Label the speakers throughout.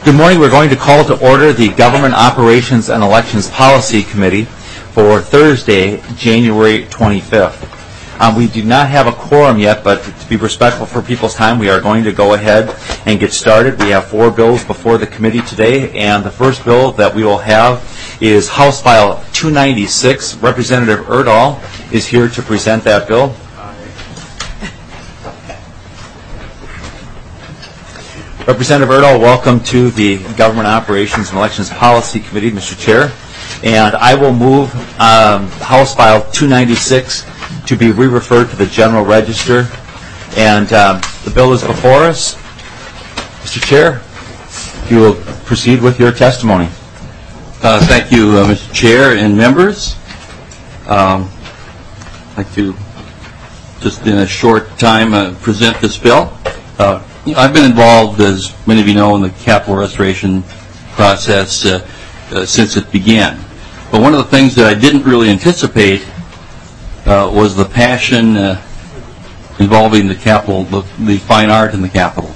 Speaker 1: Good morning. We're going to call to order the Government Operations and Elections Policy Committee for Thursday, January 25th. We do not have a quorum yet, but to be respectful for people's time, we are going to go ahead and get started. We have 4 bills before the committee today, and the first bill that we will have is House File 296. Representative Erdahl is here to present that bill. Representative Erdahl, welcome to the Government Operations and Elections Policy Committee, Mr. Chair. And I will move House File 296 to be re-referred to the General Register. And the bill is before us. Mr. Chair, if you will proceed with your testimony.
Speaker 2: Thank you, Mr. Chair and members. I'd like to, just in a short time, present this bill. I've been involved, as many of you know, in the capital restoration process since it began. But one of the things that I didn't really anticipate was the passion involving the Capitol, the fine art in the Capitol.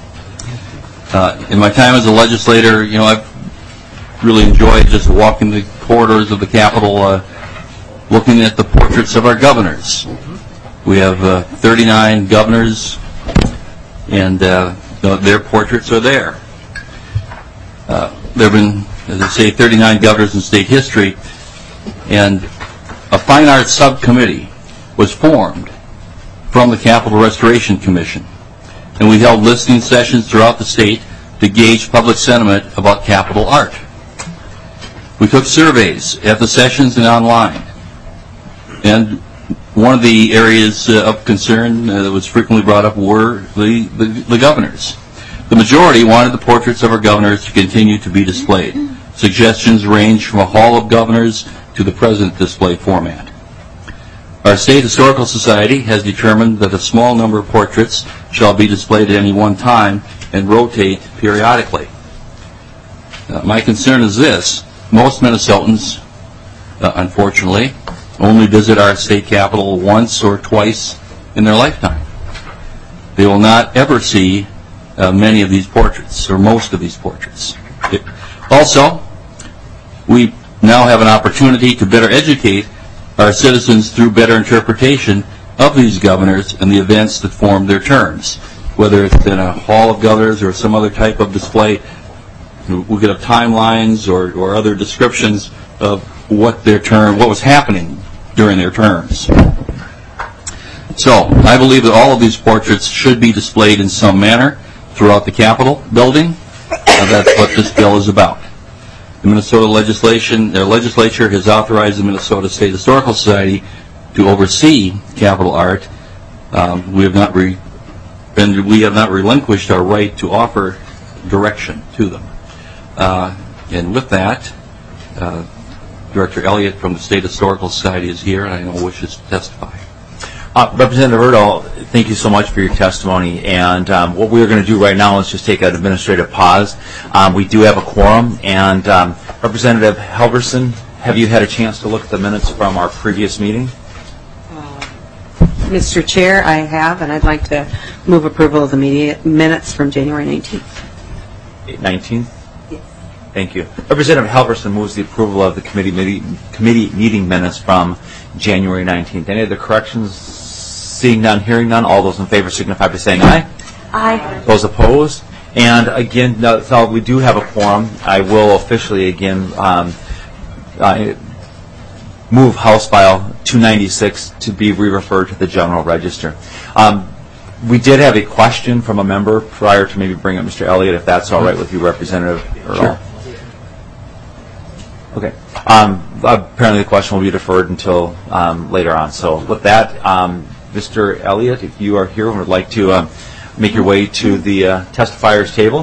Speaker 2: In my time as a legislator, I've really enjoyed just walking the corridors of the Capitol, looking at the portraits of our governors. We have 39 governors, and their portraits are there. There have been, as I say, 39 governors in state history, and a fine arts subcommittee was formed from the Capital Restoration Commission, and we held listening sessions throughout the state to gauge public sentiment about Capitol art. We took surveys at the sessions and online, and one of the areas of concern that was frequently brought up were the governors. The majority wanted the portraits of our governors to continue to be displayed. Suggestions range from a hall of governors to the present display format. Our State Historical Society has determined that a small number of portraits shall be displayed at any one time and rotate periodically. My concern is this: most Minnesotans, unfortunately, only visit our state capitol once or twice in their lifetime. They will not ever see many of these portraits, or most of these portraits. Also, we now have an opportunity to better educate our citizens through better interpretation of these governors and the events that formed their terms. Whether it's in a hall of governors or some other type of display, we could have timelines or other descriptions of what was happening during their terms. So, I believe that all of these portraits should be displayed in some manner throughout the Capitol building. That's what this bill is about. The Minnesota legislature has authorized the Minnesota State Historical Society to oversee Capitol art. We have not relinquished our right to offer direction to them. And with that, Director Elliott from the State Historical Society is here, and I know wishes to testify.
Speaker 1: Representative Erdahl, thank you so much for your testimony. And what we're going to do right now is just take an administrative pause. We do have a quorum. And Representative Halverson, have you had a chance to look at the minutes from our previous meeting?
Speaker 3: Mr. Chair, I have, and I'd like to move approval of the minutes from January 19th.
Speaker 1: 19th? Yes. Thank you. Representative Halverson moves the approval of the committee meeting minutes from January 19th. Any other corrections? Seeing none, hearing none, all those in favor signify by saying aye.
Speaker 3: Aye.
Speaker 1: Those opposed? And again, so we do have a quorum. I will officially again move House File 296 to be re-referred to the General Register. We did have a question from a member prior to maybe bringing up Mr. Elliott, if that's all right with you, Representative Erdahl. Sure. Okay. Apparently the question will be deferred until later on. So with that, Mr. Elliott, if you are here and would like to make your way to the testifiers table.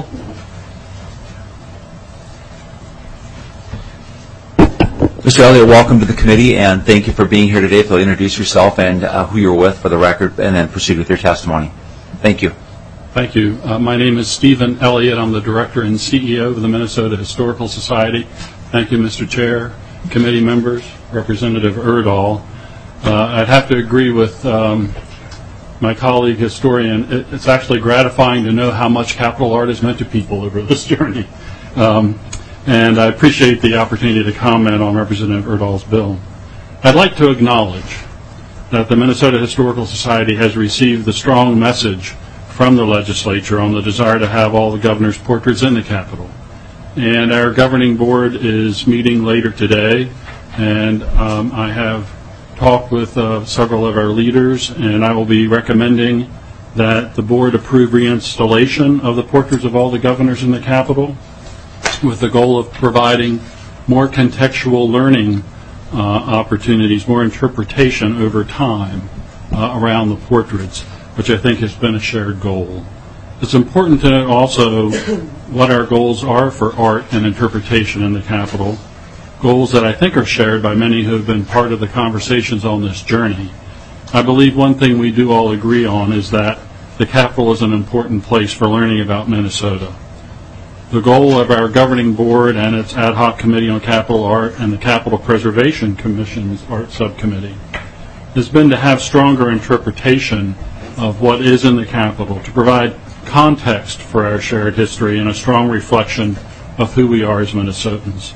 Speaker 1: Mr. Elliott, welcome to the committee, and thank you for being here today. If you'll introduce yourself and who you're with for the record, and then proceed with your testimony. Thank you.
Speaker 4: Thank you. My name is Stephen Elliott. I'm the Director and CEO of the Minnesota Historical Society. Thank you, Mr. Chair, committee members, Representative Erdahl. I'd have to agree with my colleague historian. It's actually gratifying to know how much Capitol art has meant to people over this journey. and I appreciate the opportunity to comment on Representative Erdahl's bill. I'd like to acknowledge that the Minnesota Historical Society has received the strong message from the legislature on the desire to have all the governor's portraits in the Capitol. And our governing board is meeting later today, and I have talked with several of our leaders, and I will be recommending that the board approve reinstallation of the portraits of all the governors in the Capitol with the goal of providing more contextual learning opportunities, more interpretation over time around the portraits, which I think has been a shared goal. It's important to note also what our goals are for art and interpretation in the Capitol, goals that I think are shared by many who have been part of the conversations on this journey. I believe one thing we do all agree on is that the Capitol is an important place for learning about Minnesota. The goal of our governing board and its ad hoc committee on Capitol art and the Capitol Preservation Commission's art subcommittee has been to have stronger interpretation of what is in the Capitol, to provide context for our shared history and a strong reflection of who we are as Minnesotans.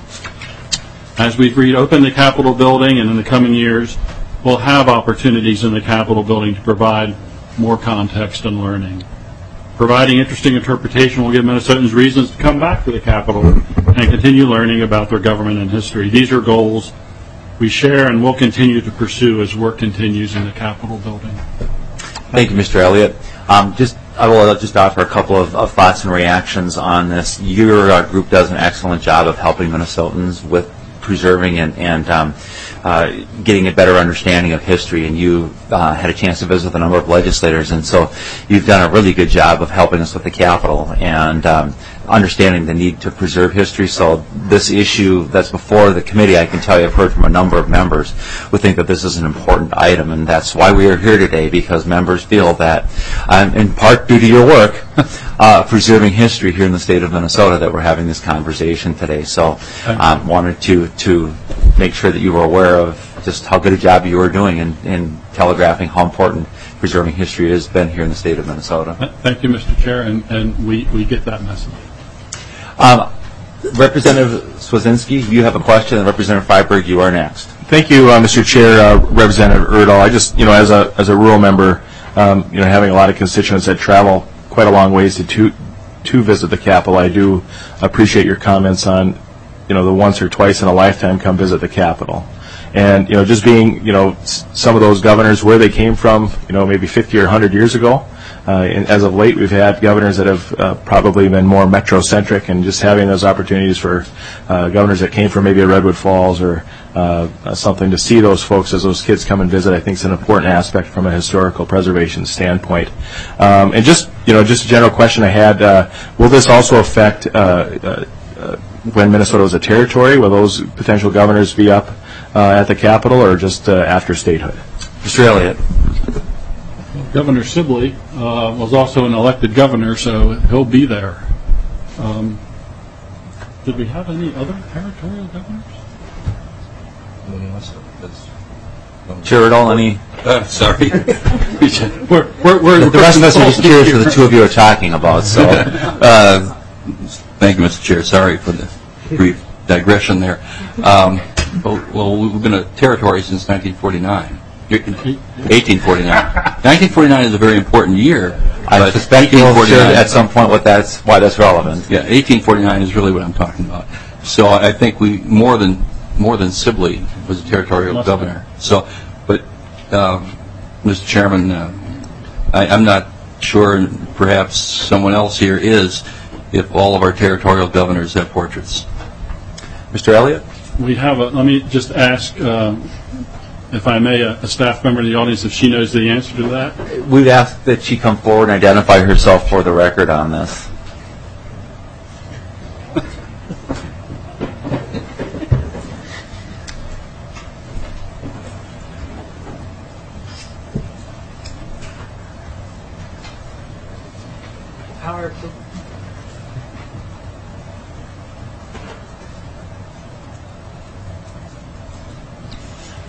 Speaker 4: As we reopen the Capitol building, and in the coming years, we'll have opportunities in the Capitol building to provide more context and learning. Providing interesting interpretation will give Minnesotans reasons to come back to the Capitol and continue learning about their government and history. These are goals we share and will continue to pursue as work continues in the Capitol building.
Speaker 1: Thank you, Mr. Elliott. I will just offer a couple of thoughts and reactions on this. Your group does an excellent job of helping Minnesotans with preserving and getting a better understanding of history, and you had a chance to visit with a number of legislators, and so you've done a really good job of helping us with the Capitol and understanding the need to preserve history. So this issue that's before the committee, I can tell you I've heard from a number of members who think that this is an important item, and that's why we are here today, because members feel that, in part due to your work, preserving history here in the state of Minnesota, that we're having this conversation today. So wanted to make sure that you were aware of just how good a job you were doing in telegraphing how important preserving history has been here in the state of Minnesota.
Speaker 4: Thank you, Mr. Chair, and we get that message.
Speaker 1: Representative Swazinski, you have a question, and Representative Freiberg, you are next.
Speaker 5: Thank you, Mr. Chair, Representative Erdahl. I just, as a rural member, having a lot of constituents that travel quite a long ways to visit the Capitol, I do appreciate your comments on, the once or twice in a lifetime come visit the Capitol. And, just being, some of those governors, where they came from, maybe 50 or 100 years ago. And as of late, we've had governors that have probably been more metro-centric, and just having those opportunities for governors that came from maybe a Redwood Falls or something to see those folks as those kids come and visit, I think is an important aspect from a historical preservation standpoint. And just a general question I had, will this also affect when Minnesota was a territory? Will those potential governors be up at the Capitol, or just after statehood?
Speaker 1: Mr. Elliott.
Speaker 4: Governor Sibley was also an elected governor, so he'll be there. Did we have any other territorial governors?
Speaker 1: Chair Erdahl, any?
Speaker 2: Sorry.
Speaker 1: The rest of us are just curious what the two of you are talking about. So,
Speaker 2: thank you, Mr. Chair. Sorry for the brief digression there. Well, we've been a territory since 1949. 1849. 1949 is a very important year.
Speaker 1: I suspect you will share at some point why that's relevant.
Speaker 2: Yeah, 1849 is really what I'm talking about. So I think we more than Sibley was a territorial governor. So, but Mr. Chairman, I'm not sure. Perhaps someone else here is. If all of our territorial governors have portraits.
Speaker 1: Mr. Elliott?
Speaker 4: We have let me just ask, if I may, a staff member in the audience if she knows the answer to that.
Speaker 1: We've asked that she come forward and identify herself for the record on this.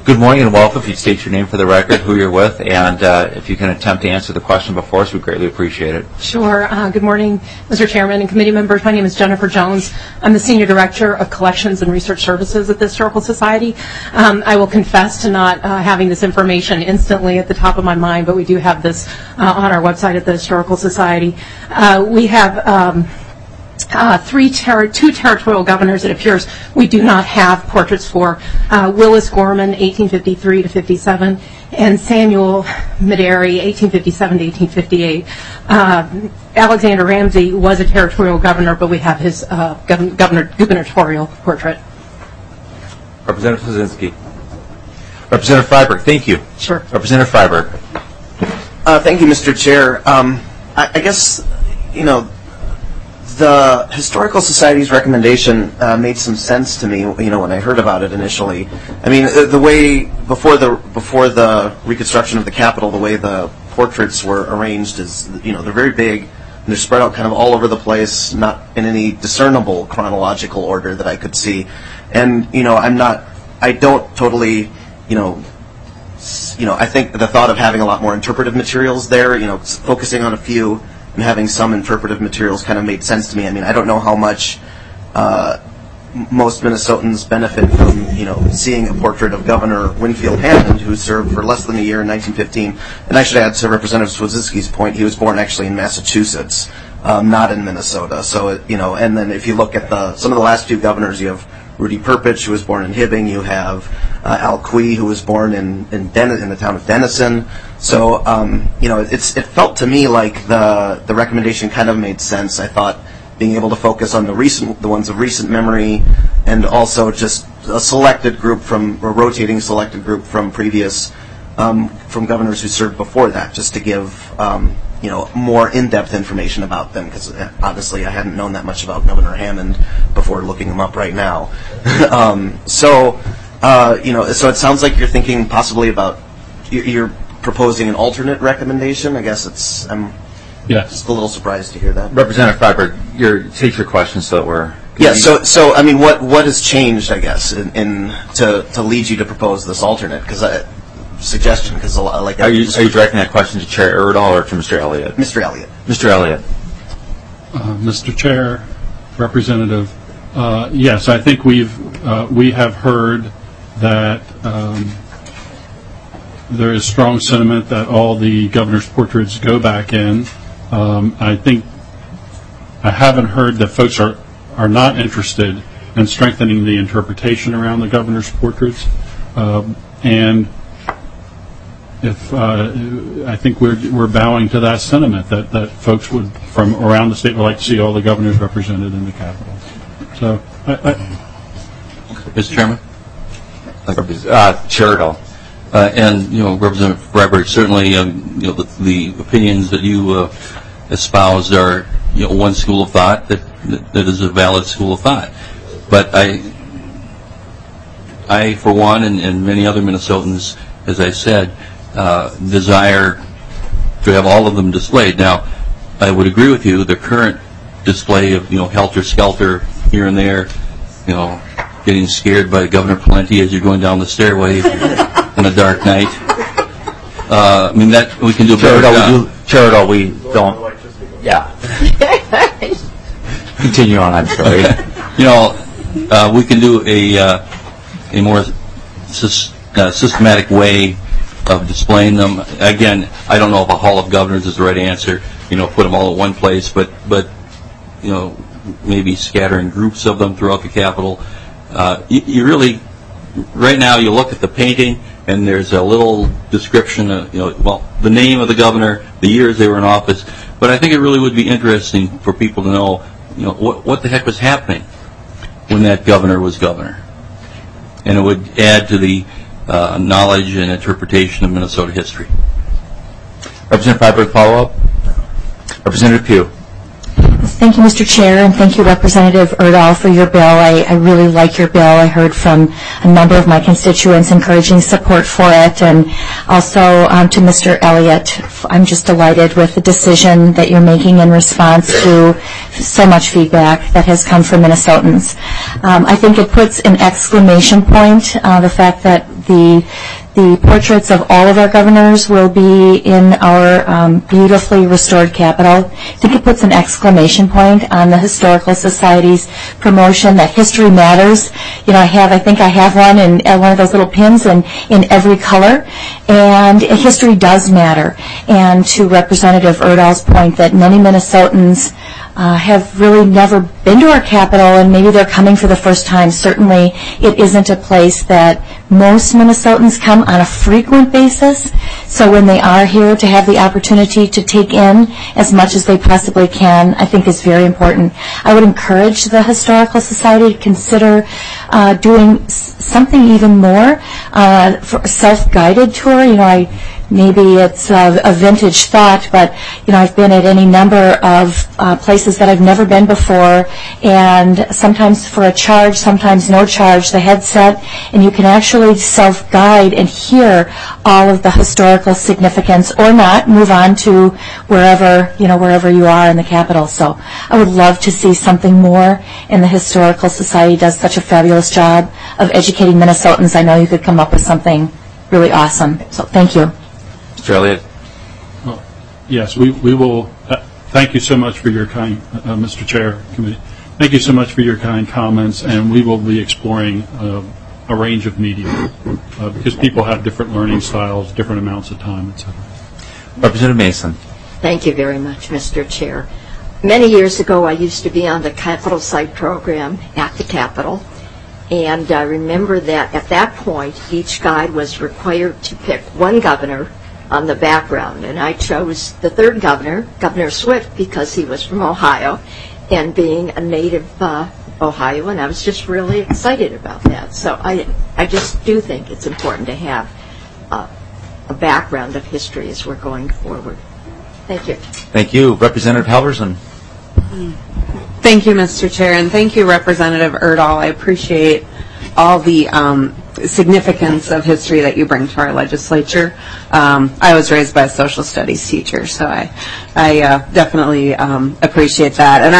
Speaker 1: Good morning and welcome. If you'd state your name for the record, who you're with, and if you can attempt to answer the question before us, we'd greatly appreciate it.
Speaker 6: Sure. Good morning, Mr. Chairman and committee members. My name is Jennifer Jones. I'm the Senior Director of Collections and Research Services at the Historical Society. I will confess to not having this information instantly at the top of my mind, but we do have this on our website at the Historical Society. We have two territorial governors, it appears, we do not have portraits for. Willis Gorman, 1853 to 57, and Samuel Medary, 1857 to 1858. Alexander Ramsey was a territorial governor, but we have his gubernatorial portrait.
Speaker 1: Representative Kuczynski. Representative Freiberg, thank you.
Speaker 6: Sure.
Speaker 1: Representative Freiberg.
Speaker 7: Thank you, Mr. Chair. I guess, the Historical Society's recommendation made some sense to me, when I heard about it initially. I mean, the way before the reconstruction of the Capitol, the way the portraits were arranged is, they're very big and they're spread out kind of all over the place, not in any discernible chronological order that I could see. And I don't totally, I think the thought of having a lot more interpretive materials there, focusing on a few and having some interpretive materials kind of made sense to me. I mean, I don't know how much most Minnesotans benefit from, seeing a portrait of Governor Winfield Hammond, who served for less than a year in 1915. And I should add to Representative Swazicki's point, he was born actually in Massachusetts, not in Minnesota. So, and then if you look at some of the last few governors, you have Rudy Perpich, who was born in Hibbing. You have Al Quie, who was born in the town of Denison. So, it felt to me like the recommendation kind of made sense. I thought being able to focus on the ones of recent memory, and also just a rotating selected group from previous, from governors who served before that, just to give, more in-depth information about them, because obviously I hadn't known that much about Governor Hammond before looking him up right now. So it sounds like you're thinking possibly about, you're proposing an alternate recommendation. I guess I'm just a little surprised to hear that.
Speaker 1: Representative Freiberg, take your question so that we're...
Speaker 7: Yeah, so I mean, what has changed, I guess, to lead you to propose this alternate? Suggestion, because like...
Speaker 1: Are you directing that question to Chair Erdahl or to Mr. Elliott?
Speaker 7: Mr. Elliott.
Speaker 1: Mr. Elliott.
Speaker 4: Mr. Chair, Representative, yes, I think we have heard that there is strong sentiment that all the governor's portraits go back in. I haven't heard that folks are not interested in strengthening the interpretation around the governor's portraits, and I think we're bowing to that sentiment that folks from around the state would like to see all the governors represented in the Capitol. So,
Speaker 2: Mr. Chairman,
Speaker 1: Chair Erdahl.
Speaker 2: And Representative Freiberg, certainly the opinions that you espouse are one school of thought that is a valid school of thought. But I for one, and many other Minnesotans, as I said, desire to have all of them displayed. Now, I would agree with you. The current display of helter-skelter here and there, getting scared by Governor Pawlenty as you're going down the stairway on a dark night. I mean, that we can do better.
Speaker 1: Chair Erdahl, we don't. Yeah. Continue on. I'm sorry.
Speaker 2: We can do a more systematic way of displaying them. Again, I don't know if a Hall of Governors is the right answer. Put them all at one place, but maybe scattering groups of them throughout the Capitol. You really, right now, you look at the painting, and there's a little description of, the name of the governor, the years they were in office. But I think it really would be interesting for people to know, what the heck was happening when that governor was governor. And it would add to the knowledge and interpretation of Minnesota history.
Speaker 1: Representative Freiberg, follow-up. Representative Pugh.
Speaker 8: Thank you, Mr. Chair, and thank you, Representative Erdahl, for your bill. I really like your bill. I heard from a number of my constituents encouraging support for it, and also to Mr. Elliott, I'm just delighted with the decision that you're making in response to so much feedback that has come from Minnesotans. I think it puts an exclamation point, the fact that the portraits of all of our governors will be in our beautifully restored Capitol. I think it puts an exclamation point on the Historical Society's promotion that history matters. You know, I think I have one in one of those little pins in every color, and history does matter. And to Representative Erdahl's point that many Minnesotans have really never been to our Capitol, and maybe they're coming for the first time. Certainly, it isn't a place that most Minnesotans come on a frequent basis. So when they are here, to have the opportunity to take in as much as they possibly can, I think is very important. I would encourage the Historical Society to consider doing something even more for a self-guided tour. You know, maybe it's a vintage thought, but you know, I've been at any number of places that I've never been before, and sometimes for a charge, sometimes no charge, the headset, and you can actually self-guide and hear all of the historical significance, or not, move on to wherever you are in the Capitol. So I would love to see something more, and the Historical Society does such a fabulous job of educating Minnesotans. I know you could come up with something really awesome. So thank you.
Speaker 1: Mr. Elliott.
Speaker 4: Well, yes, we will. Thank you so much for your kind, Mr. Chair, Committee. Thank you so much for your kind comments, and we will be exploring a range of media because people have different learning styles, different amounts of time, etc.
Speaker 1: Representative Mason.
Speaker 9: Thank you very much, Mr. Chair. Many years ago, I used to be on the Capitol Site program at the Capitol, and I remember that at that point, each guide was required to pick one governor on the background, and I chose the third governor, Governor Swift, because he was from Ohio, and being a native Ohioan, I was just really excited about that. So I just do think it's important to have a background of history as we're going forward. Thank you.
Speaker 1: Thank you. Representative Halverson.
Speaker 3: Thank you, Mr. Chair, and thank you, Representative Erdahl. I appreciate all the significance of history that you bring to our legislature. I was raised by a social studies teacher, so I definitely appreciate that. And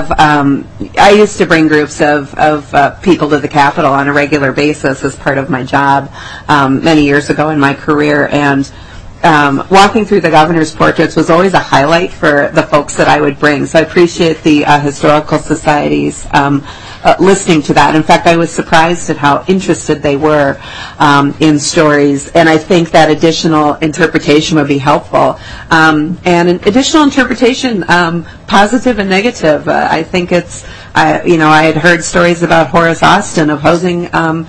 Speaker 3: I used to bring groups of people to the Capitol on a regular basis as part of my job many years ago in my career, and walking through the governor's portraits was always a highlight for the folks that I would bring. So I appreciate the Historical Society's listening to that. In fact, I was surprised at how interested they were in stories, and I think that additional interpretation would be helpful. And an additional interpretation, positive and negative. I think it's, I had heard stories about Horace Austin opposing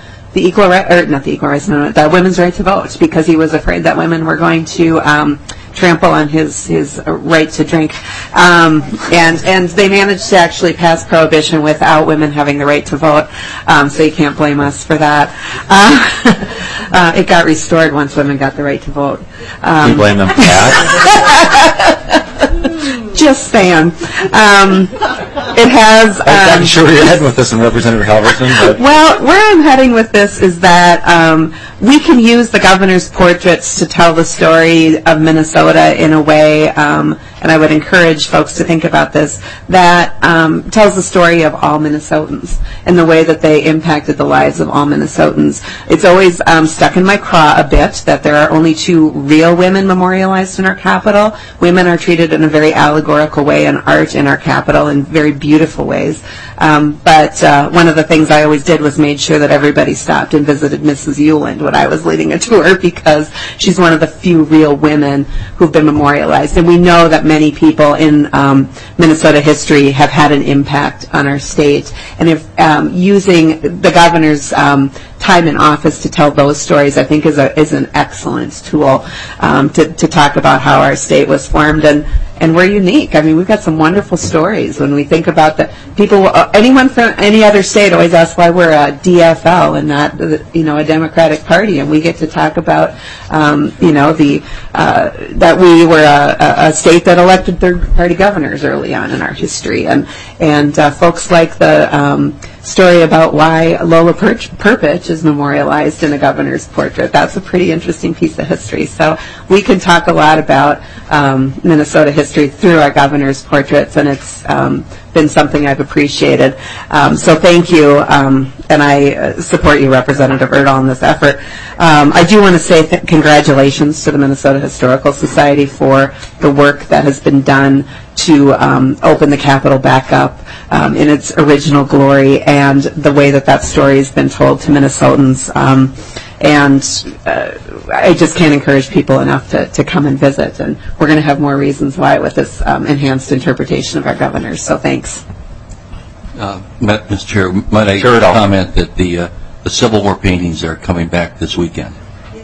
Speaker 3: the women's right to vote because he was afraid that women were going to trample on his right to drink, and they managed to actually pass prohibition without women having the right to vote. So you can't blame us for that. It got restored once women got the right to vote.
Speaker 1: You blame them for that?
Speaker 3: Just saying. It has.
Speaker 1: I'm sure where you're heading with this, and Representative Halverson. But.
Speaker 3: Well, where I'm heading with this is that we can use the governor's portraits to tell the story of Minnesota in a way, and I would encourage folks to think about this, that tells the story of all Minnesotans and the way that they impacted the lives of all Minnesotans. It's always stuck in my craw a bit that there are only 2 real women memorialized in our Capitol. Women are treated in a very allegorical way in art in our Capitol in very beautiful ways. But one of the things I always did was made sure that everybody stopped and visited Mrs. Euland when I was leading a tour because she's one of the few real women who've been memorialized. And we know that many people in Minnesota history have had an impact on our state. And if using the governor's time in office to tell those stories, I think, is an excellent tool to talk about how our state was formed. And we're unique. I mean, we've got some wonderful stories. When we think about the people, anyone from any other state always asks why we're a DFL and not, a Democratic Party, and we get to talk about, that we were a state that elected third-party governors early on in our history, and folks like the story about why Lola Perpich is memorialized in a governor's portrait. That's a pretty interesting piece of history. So we can talk a lot about Minnesota history through our governor's portraits, and it's been something I've appreciated. So thank you, and I support you, Representative Erdahl, in this effort. I do want to say congratulations to the Minnesota Historical Society for the work that has been done to open the Capitol back up in its original glory, and the way that story has been told to Minnesotans. I just can't encourage people enough to come and visit, and we're going to have more reasons why with this enhanced interpretation of our governors. So thanks.
Speaker 2: Mr. Chair, might I comment that the Civil War paintings are coming back this weekend?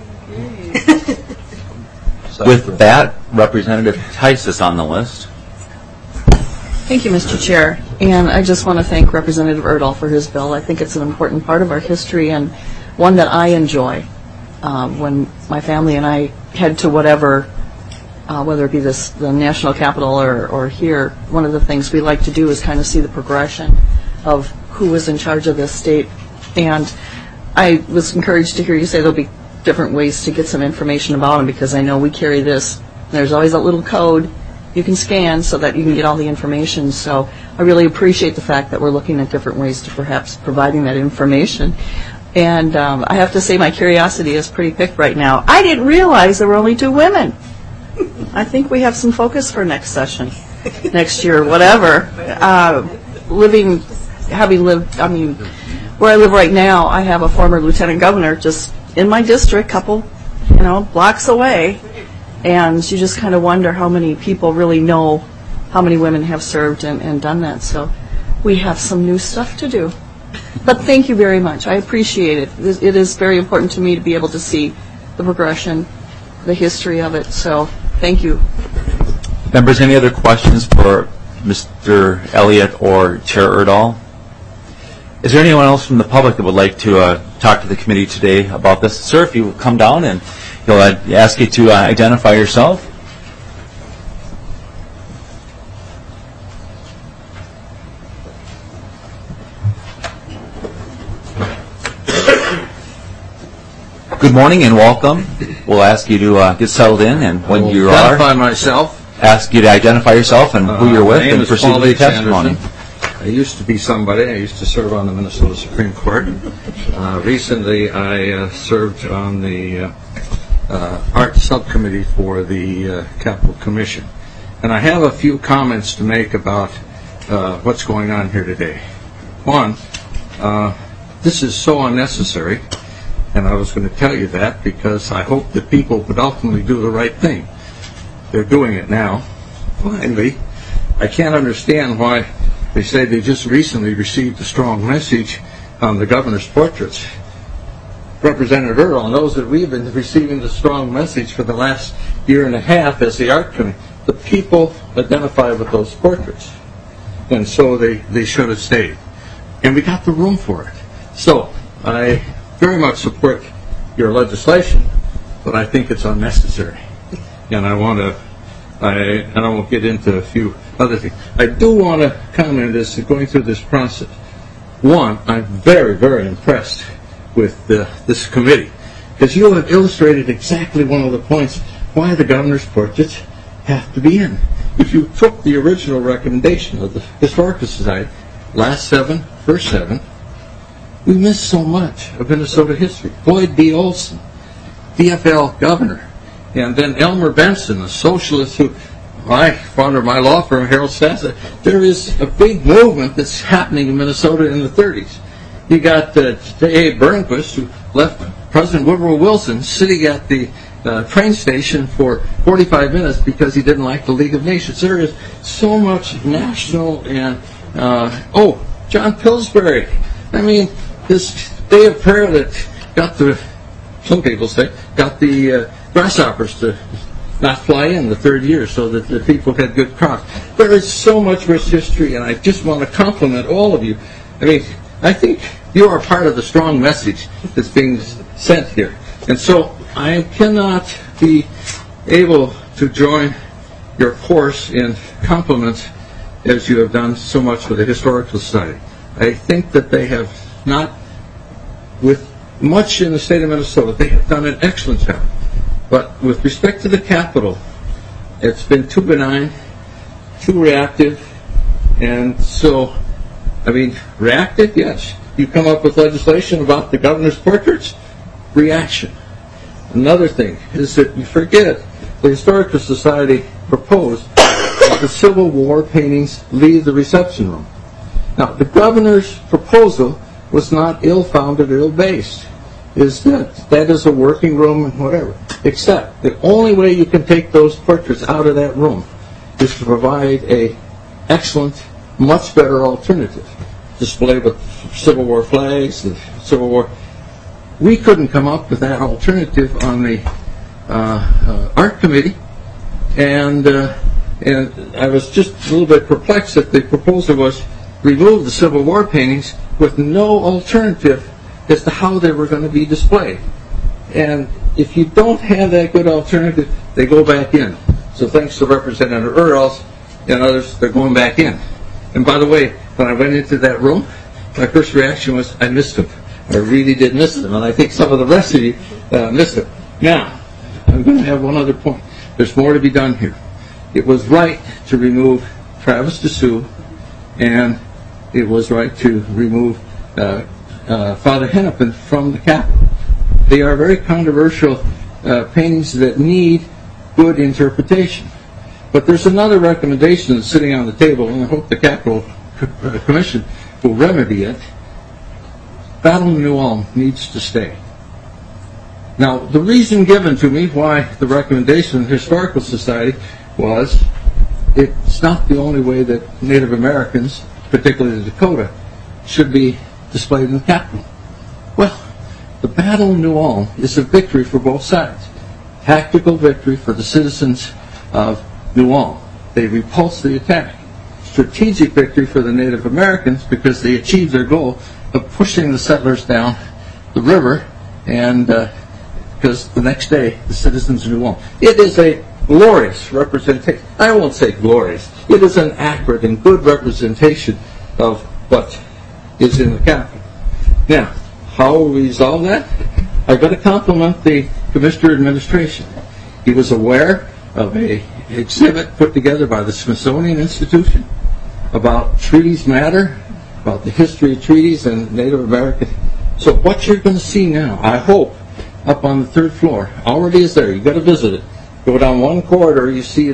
Speaker 1: With that, Representative Tice is on the list.
Speaker 10: Thank you, Mr. Chair. And I just want to thank Representative Erdahl for his bill. I think it's an important part of our history and one that I enjoy. When my family and I head to whatever, whether it be the national capital or here, one of the things we like to do is kind of see the progression of who was in charge of this state. And I was encouraged to hear you say there'll be different ways to get some information about them, because I know we carry this. There's always a little code you can scan so that you can get all the information. So I really appreciate the fact that we're looking at different ways to perhaps providing that information. And I have to say my curiosity is pretty piqued right now. I didn't realize there were only 2 women. I think we have some focus for next session, next year, whatever. Having lived, where I live right now, I have a former lieutenant governor just in my district, couple, blocks away. And you just kind of wonder how many people really know how many women have served and done that. So we have some new stuff to do. But thank you very much. I appreciate it. It is very important to me to be able to see the progression, the history of it. So thank you.
Speaker 1: Members, any other questions for Mr. Elliott or Chair Erdahl? Is there anyone else from the public that would like to talk to the committee today about this? Sir, if you will come down, and he'll ask you to identify yourself. Good morning and welcome. We'll ask you to get settled in, and when you are,
Speaker 11: identify myself.
Speaker 1: Ask you to identify yourself and who you're with, and proceed with your testimony.
Speaker 11: I used to be somebody. I used to serve on the Minnesota Supreme Court. Recently, I served on the Art Subcommittee for the Capital Commission. And I have a few comments to make about what's going on here today. One, this is so unnecessary, and I was going to tell you that because I hope that people would ultimately do the right thing. They're doing it now. Finally, I can't understand why they say they just recently received a strong message on the governor's portraits. Representative Erdahl knows that we've been receiving the strong message for the last year and a half as the art committee. The people identify with those portraits, and so they should have stayed. And we got the room for it. So I very much support your legislation, but I think it's unnecessary. And I won't get into a few other things. I do want to comment as to going through this process. One, I'm very, very impressed with this committee, because you have illustrated exactly one of the points why the governor's portraits have to be in. If you took the original recommendation of the Historical Society, last 7, first 7, we missed so much of Minnesota history. Boyd B. Olson, DFL governor, and then Elmer Benson, a socialist who, founder of my law firm, Harold Stassa. There is a big movement that's happening in Minnesota in the 30s. You got J.A. Burnquist, who left President Woodrow Wilson sitting at the train station for 45 minutes because he didn't like the League of Nations. There is so much national and, John Pillsbury. I mean, this day of prayer that got the, some people say, got the grasshoppers to not fly in the third year so that the people had good crops. There is so much rich history, and I just want to compliment all of you. I mean, I think you are part of the strong message that's being sent here. And so I cannot be able to join your course in compliments as you have done so much for the Historical Society. I think that they have not, with much in the state of Minnesota, they have done an excellent job. But with respect to the Capitol, it's been too benign, too reactive, and so, I mean, reactive, yes. You come up with legislation about the governor's portraits, reaction. Another thing is that you forget the Historical Society proposed that the Civil War paintings leave the reception room. Now, the governor's proposal was not ill-founded or ill-based. Is that is a working room and whatever. Except the only way you can take those portraits out of that room is to provide a excellent, much better alternative. Display with Civil War flags, the Civil War. We couldn't come up with that alternative on the art committee, and I was just a little bit perplexed that the proposal was remove the Civil War paintings with no alternative as to how they were going to be displayed. And if you don't have that good alternative, they go back in. So thanks to Representative Erdal's and others, they're going back in. And by the way, when I went into that room, my first reaction was, I missed them. I really did miss them, and I think some of the rest of you missed them. Now, I'm going to have one other point. There's more to be done here. It was right to remove Travis DeSue, and it was right to remove Father Hennepin from the Capitol. They are very controversial paintings that need good interpretation. But there's another recommendation that's sitting on the table, and I hope the Capitol Commission will remedy it. Battle of New Ulm needs to stay. Now, the reason given to me why the recommendation of the Historical Society was it's not the only way that Native Americans, particularly the Dakota, should be displayed in the Capitol. Well, the Battle of New Ulm is a victory for both sides. Tactical victory for the citizens of New Ulm. They repulsed the attack. Strategic victory for the Native Americans because they achieved their goal of pushing the settlers down the river, and because the next day the citizens of New Ulm. It is a glorious representation. I won't say glorious. It is an accurate and good representation of what is in the Capitol. Now, how will we resolve that? I've got to compliment the Commissioner Administration. He was aware of an exhibit put together by the Smithsonian Institution about treaties matter, about the history of treaties and Native American. So what you're going to see now, I hope, up on the third floor, already is there. You've got to visit it. Go down one corridor, you see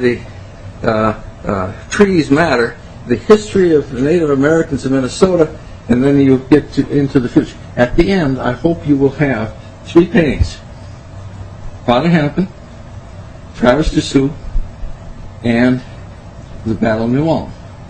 Speaker 11: the treaties matter, the history of the Native Americans in Minnesota, and then you get into the future. At the end, I hope you will have 3 paintings. Father Hennepin, Travis DeSue, and the Battle of New Ulm.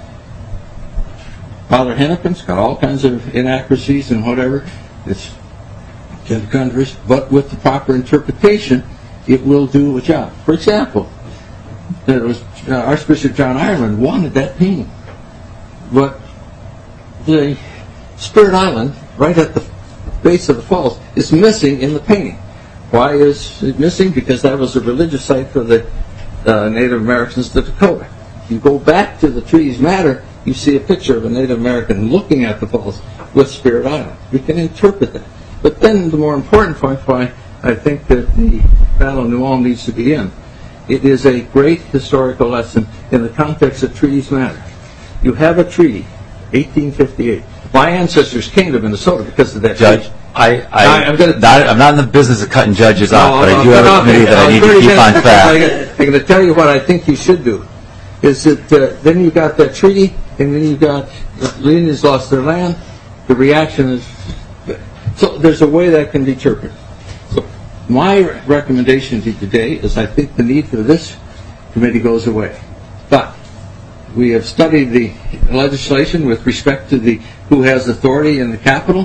Speaker 11: Father Hennepin's got all kinds of inaccuracies and whatever. It's controversial, but with the proper interpretation, it will do a job. For example, there was Archbishop John Ireland wanted that painting, but the Spirit Island, right at the base of the falls, is missing in the painting. Why is it missing? Because that was a religious site for the Native Americans of the Dakota. If you go back to the Treaties Matter, you see a picture of a Native American looking at the falls with Spirit Island. We can interpret that. But then the more important point why I think that the Battle of New Ulm needs to be in. It is a great historical lesson in the context of Treaties Matter. You have a treaty, 1858. My ancestors came to Minnesota because of that
Speaker 1: Judge,
Speaker 11: treaty.
Speaker 1: I'm not in the business of cutting judges off, but I do have a committee that I need to keep on track.
Speaker 11: I'm going to tell you what I think you should do. Is that then you got that treaty, and then you got the Indians lost their land. The reaction is so there's a way that can be interpreted. So my recommendation to you today is I think the need for this committee goes away. But we have studied the legislation with respect to who has authority in the Capitol,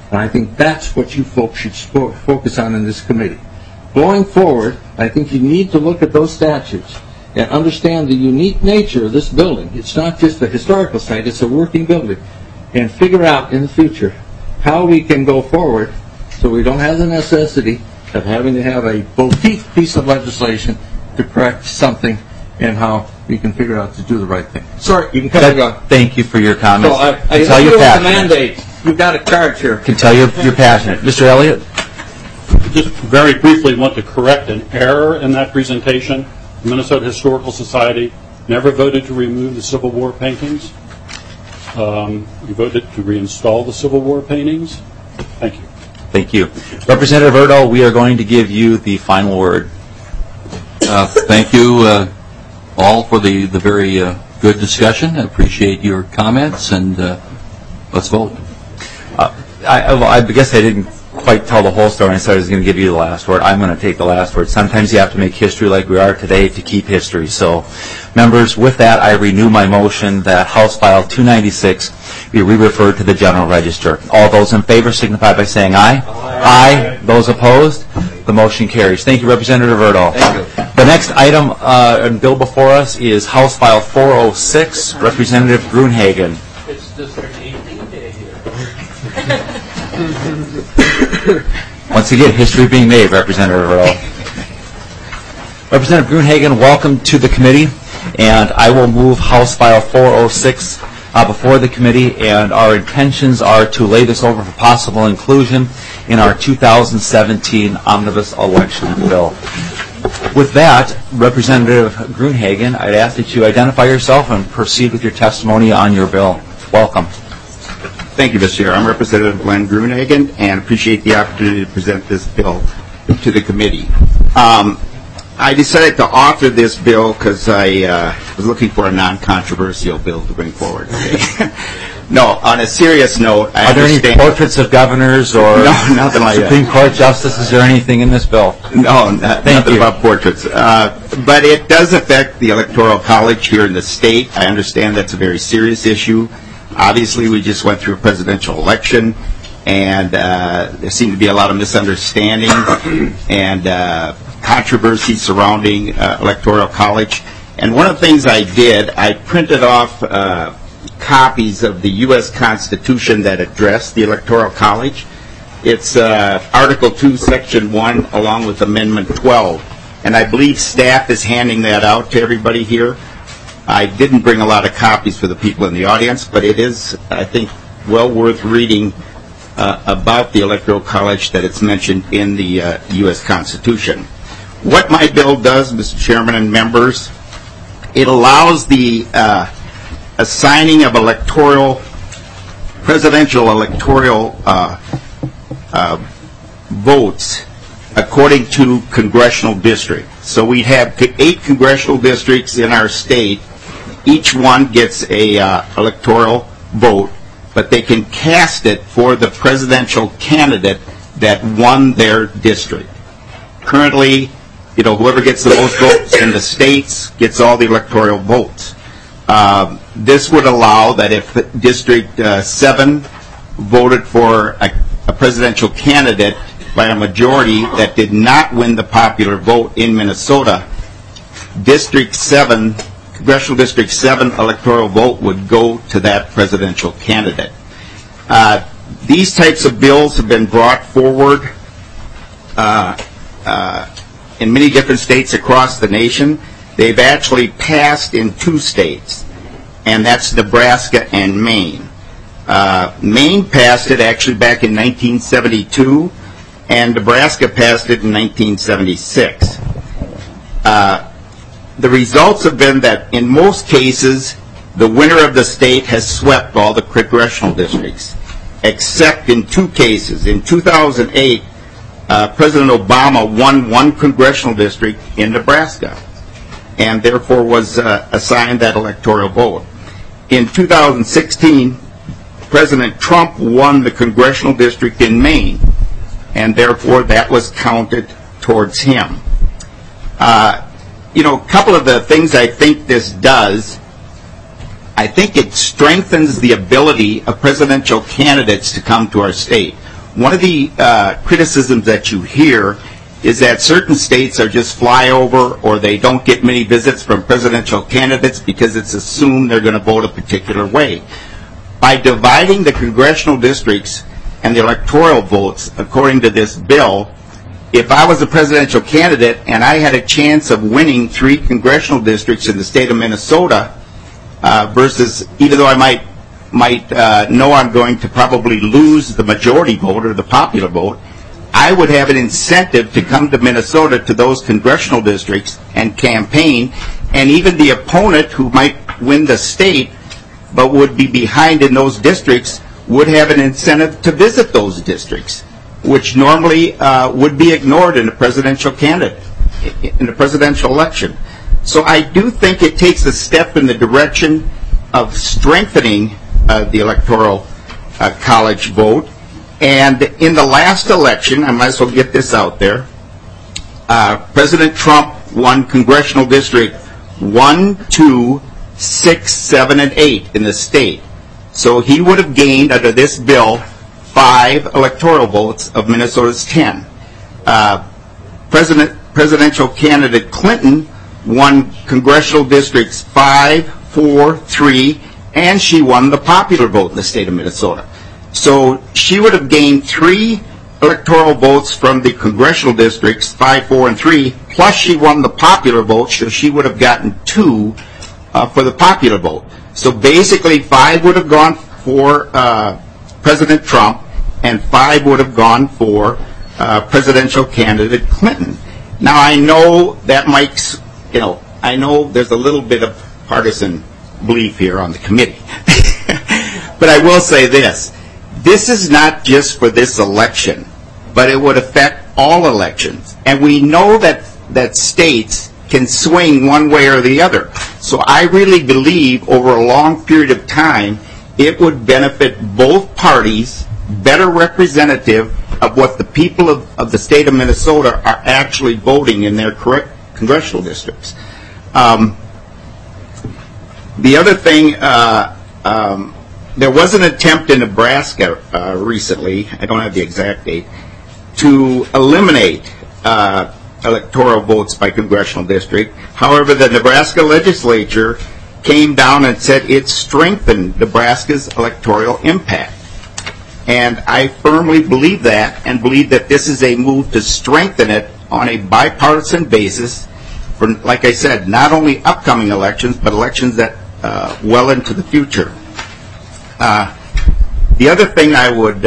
Speaker 11: And I think that's what you folks should focus on in this committee. Going forward, I think you need to look at those statutes and understand the unique nature of this building. It's not just a historical site, it's a working building. And figure out in the future how we can go forward so we don't have the necessity of having to have a boutique piece of legislation to correct something, and how we can figure out to do the right thing. Sorry, you can cut it off.
Speaker 1: Thank you for your comments.
Speaker 11: So I tell you what the mandate. You've got a charge here.
Speaker 1: Can tell you're passionate. Mr. Elliott?
Speaker 4: Just very briefly want to correct an error in that presentation. The Minnesota Historical Society never voted to remove the Civil War paintings. We voted to reinstall the Civil War paintings. Thank you.
Speaker 1: Thank you. Representative Erdahl, we are going to give you the final word.
Speaker 2: Thank you all for the very good discussion. I appreciate your comments, and let's vote.
Speaker 1: I guess I didn't quite tell the whole story. I said I was going to give you the last word. I'm going to take the last word. Sometimes you have to make history like we are today to keep history. So, members, with that, I renew my motion that House File 296 be re-referred to the General Register. All those in favor signify by saying aye. Aye. Those opposed? The motion carries. Thank you, Representative Erdahl.
Speaker 11: Thank you.
Speaker 1: The next item and bill before us is House File 406, Representative Gruenhagen.
Speaker 2: It's just our 18th day here.
Speaker 1: Once again, history being made, Representative Erdahl. Representative Gruenhagen, welcome to the committee, and I will move House File 406 before the committee, and our intentions are to lay this over for possible inclusion in our 2017 Omnibus Election Bill. With that, Representative Gruenhagen, I'd ask that you identify yourself and proceed with your testimony on your bill. Welcome.
Speaker 12: Thank you, Mr. Chair. I'm Representative Glenn Gruenhagen, and appreciate the opportunity to present this bill to the committee. I decided to author this bill because I was looking for a non-controversial bill to bring forward. No, on a serious note,
Speaker 1: Are there any portraits of governors or
Speaker 12: nothing like
Speaker 1: Supreme Court justices or anything in this bill?
Speaker 12: No, nothing about portraits. But it does affect the Electoral College here in the state. I understand that's a very serious issue. Obviously, we just went through a presidential election, and there seemed to be a lot of misunderstanding and controversy surrounding Electoral College. And one of the things I did, I printed off copies of the U.S. Constitution that address the Electoral College. It's Article 2, Section 1, along with Amendment 12. And I believe staff is handing that out to everybody here. I didn't bring a lot of copies for the people in the audience, but it is, I think, well worth reading about the Electoral College that it's mentioned in the U.S. Constitution. What my bill does, Mr. Chairman and members, it allows the assigning of presidential electoral votes according to congressional district. So we have 8 congressional districts in our state. Each one gets a electoral vote, but they can cast it for the presidential candidate that won their district. Currently, whoever gets the most votes in the states gets all the electoral votes. This would allow that if District 7 voted for a presidential candidate by a majority that did not win the popular vote in Minnesota, Congressional District 7 electoral vote would go to that presidential candidate. These types of bills have been brought forward in many different states across the nation. They've actually passed in 2 states, and that's Nebraska and Maine. Maine passed it actually back in 1972, and Nebraska passed it in 1976. The results have been that in most cases, the winner of the state has swept all the congressional districts, except in 2 cases. In 2008, President Obama won 1 congressional district in Nebraska, and therefore was assigned that electoral vote. In 2016, President Trump won the congressional district in Maine, and therefore that was counted towards him. A couple of the things I think this does, I think it strengthens the ability of presidential candidates to come to our state. one of the criticisms that you hear is that certain states are just flyover or they don't get many visits from presidential candidates because it's assumed they're going to vote a particular way. By dividing the congressional districts and the electoral votes according to this bill, if I was a presidential candidate and I had a chance of winning 3 congressional districts in the state of Minnesota, versus even though I might know I'm going to probably lose the majority vote or the popular vote, I would have an incentive to come to Minnesota to those congressional districts and campaign, and even the opponent who might win the state but would be behind in those districts would have an incentive to visit those districts, which normally would be ignored in a presidential candidate, in a presidential election. So I do think it takes a step in the direction of strengthening the electoral college vote. And in the last election, I might as well get this out there, President Trump won congressional district 1, 2, 6, 7, and 8 in the state. So he would have gained, under this bill, 5 electoral votes of Minnesota's 10. Presidential candidate Clinton won congressional districts 5, 4, 3, and she won the popular vote in the state of Minnesota. So she would have gained 3 electoral votes from the congressional districts, 5, 4, and 3, plus she won the popular vote, so she would have gotten 2 for the popular vote. So basically 5 would have gone for President Trump, and 5 would have gone for presidential candidate Clinton. Now I know that Mike's, I know there's a little bit of partisan belief here on the committee. But I will say this. This is not just for this election, but it would affect all elections. And we know that states can swing one way or the other. So I really believe over a long period of time, it would benefit both parties, better representative of what the people of the state of Minnesota are actually voting in their correct congressional districts. The other thing, there was an attempt in Nebraska recently, I don't have the exact date, to eliminate electoral votes by congressional district. However, the Nebraska legislature came down and said it strengthened Nebraska's electoral impact. And I firmly believe that, and believe that this is a move to strengthen it on a bipartisan basis for, like I said, not only upcoming elections, but elections that well into the future. The other thing I would,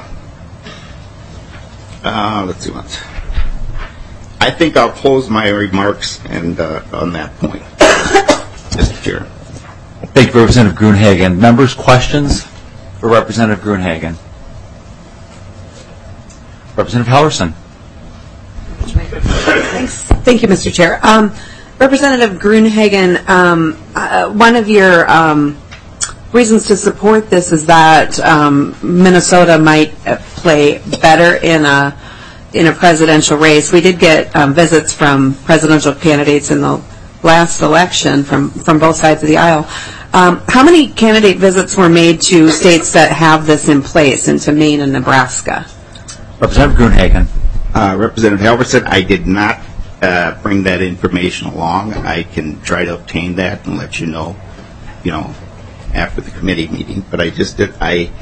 Speaker 12: let's see what, I think I'll close my remarks and on that point, Mr. Chair.
Speaker 1: Thank you, Representative Gruenhagen. Members, questions for Representative Gruenhagen? Representative Halverson.
Speaker 3: Thank you, Mr. Chair. Representative Gruenhagen, one of your reasons to support this is that Minnesota might play better in a presidential race. We did get visits from presidential candidates in the last election from both sides of the aisle. How many candidate visits were made to states that have this in place, into Maine and Nebraska?
Speaker 1: Representative Gruenhagen.
Speaker 12: Representative Halverson, I did not bring that information along. I can try to obtain that and let you know, after the committee meeting. But I just don't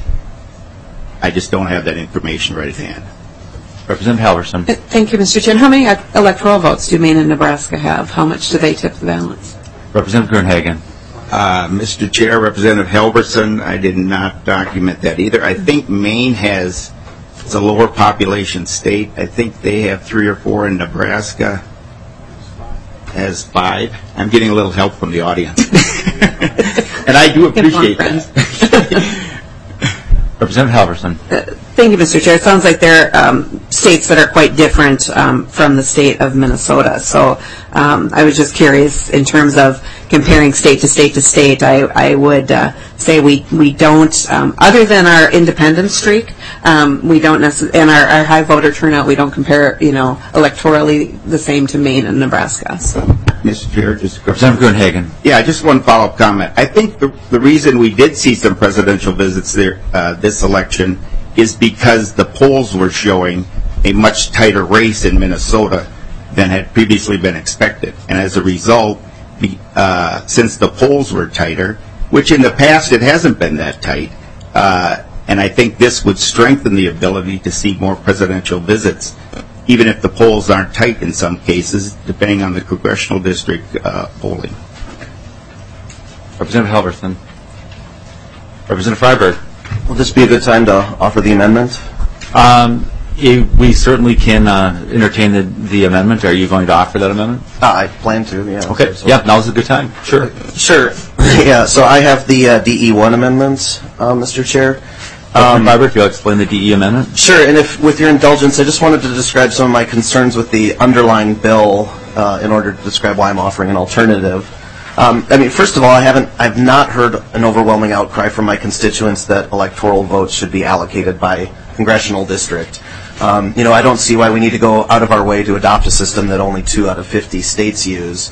Speaker 12: have that information right at hand.
Speaker 1: Representative Halverson.
Speaker 3: Thank you, Mr. Chair. How many electoral votes do Maine and Nebraska have? How much do they tip the balance?
Speaker 1: Representative Gruenhagen.
Speaker 12: Mr. Chair, Representative Halverson, I did not document that either. I think Maine it's a lower population state. I think they have 3 or 4, and Nebraska has 5. I'm getting a little help from the audience. And I do appreciate that.
Speaker 1: Representative Halverson.
Speaker 3: Thank you, Mr. Chair. It sounds like they're states that are quite different from the state of Minnesota. So I was just curious in terms of comparing state to state to state. I would say we don't, other than our independent streak, we don't necessarily, and our high voter turnout, we don't compare, electorally the same to Maine and Nebraska. So.
Speaker 12: Mr. Chair,
Speaker 1: Representative Gruenhagen.
Speaker 12: Yeah, just one follow-up comment. I think the reason we did see some presidential visits there this election is because the polls were showing a much tighter race in Minnesota than had previously been expected. And as a result, since the polls were tighter, which in the past it hasn't been that tight, and I think this would strengthen the ability to see more presidential visits, even if the polls aren't tight in some cases, depending on the congressional district polling.
Speaker 1: Representative Halverson. Representative Freiberg.
Speaker 7: Will this be a good time to offer the amendment?
Speaker 1: We certainly can entertain the amendment. Are you going to offer that amendment?
Speaker 7: I plan to, yeah.
Speaker 1: Okay. Yeah, now's a good time. Sure.
Speaker 7: Sure. Yeah, so I have the DE1 amendments, Mr. Chair.
Speaker 1: Freiberg, if you'll explain the DE amendment.
Speaker 7: Sure, and if, with your indulgence, I just wanted to describe some of my concerns with the underlying bill in order to describe why I'm offering an alternative. I mean, first of all, I've not heard an overwhelming outcry from my constituents that electoral votes should be allocated by congressional district. I don't see why we need to go out of our way to adopt a system that only 2 out of 50 states use.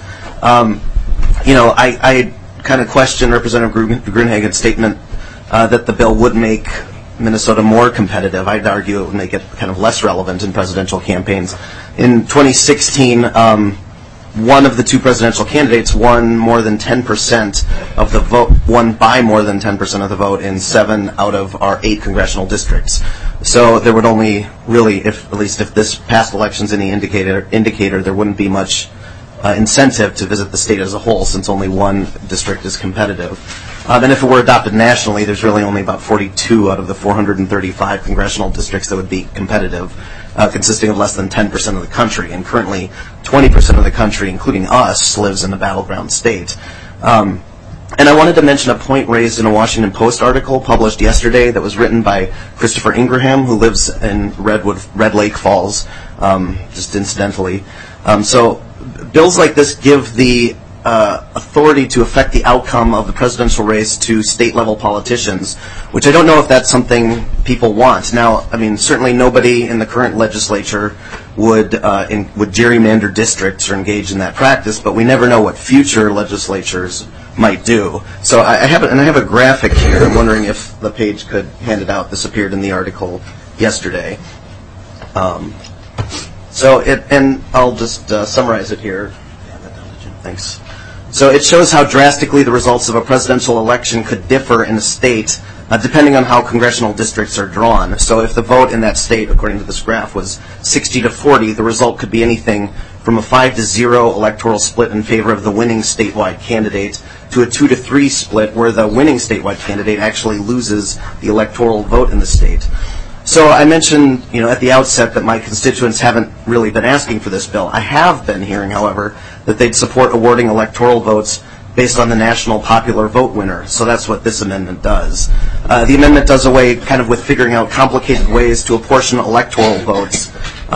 Speaker 7: I kind of question Representative Gruenhagen's statement that the bill would make Minnesota more competitive. I'd argue it would make it kind of less relevant in presidential campaigns. In 2016, one of the 2 presidential candidates won more than 10% of the vote, won by more than 10% of the vote in 7 out of our 8 congressional districts. So there would only really, at least if this past election's any indicator, there wouldn't be much incentive to visit the state as a whole, since only 1 district is competitive. And if it were adopted nationally, there's really only about 42 out of the 435 congressional districts that would be competitive, consisting of less than 10% of the country. And currently, 20% of the country, including us, lives in a battleground state. And I wanted to mention a point raised in a Washington Post article published yesterday that was written by Christopher Ingraham, who lives in Red Lake Falls, just incidentally. So bills like this give the authority to affect the outcome of the presidential race to state-level politicians, which I don't know if that's something people want. Now, I mean, certainly nobody in the current legislature would gerrymander districts or engage in that practice, but we never know what future legislatures might do. So I have a graphic here. I'm wondering if the page could hand it out. This appeared in the article yesterday. And I'll just summarize it here. Thanks. So it shows how drastically the results of a presidential election could differ in a state depending on how congressional districts are drawn. So if the vote in that state, according to this graph, was 60-40, the result could be anything from a 5-0 electoral split in favor of the winning statewide candidate to a 2-3 split where the winning statewide candidate actually loses the electoral vote in the state. So I mentioned, at the outset that my constituents haven't really been asking for this bill. I have been hearing, however, that they'd support awarding electoral votes based on the national popular vote winner. So that's what this amendment does. The amendment does away kind of with figuring out complicated ways to apportion electoral votes,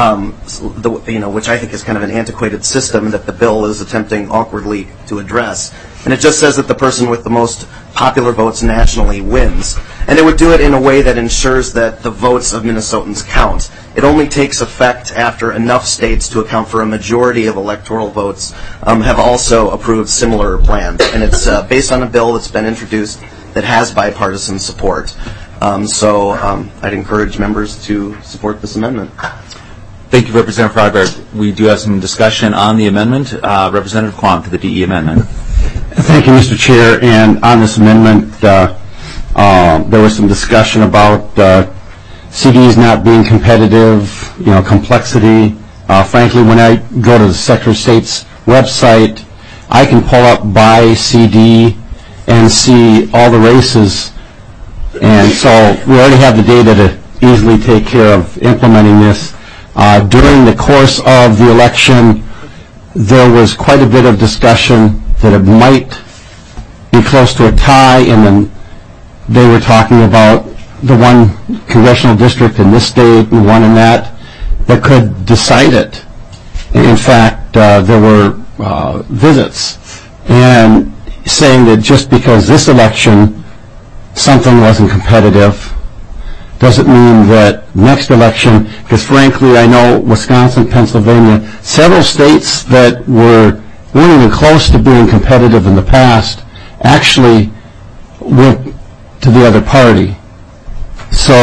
Speaker 7: which I think is kind of an antiquated system that the bill is attempting awkwardly to address. And it just says that the person with the most popular votes nationally wins. And it would do it in a way that ensures that the votes of Minnesotans count. It only takes effect after enough states to account for a majority of electoral votes have also approved similar plans. And it's based on a bill that's been introduced that has bipartisan support. So I'd encourage members to support this amendment.
Speaker 1: Thank you, Representative Freiberg. We do have some discussion on the amendment. Representative Quam to the DE amendment.
Speaker 13: Thank you, Mr. Chair. And on this amendment, there was some discussion about CDs not being competitive, complexity. Frankly, when I go to the Secretary of State's website, I can pull up by CD and see all the races. And so we already have the data to easily take care of implementing this. During the course of the election, there was quite a bit of discussion that it might be close to a tie, and then they were talking about the one congressional district in this state and one in that could decide it. In fact, there were visits and saying that just because this election something wasn't competitive doesn't mean that next election, because frankly I know Wisconsin, Pennsylvania, several states that weren't even close to being competitive in the past actually went to the other party. So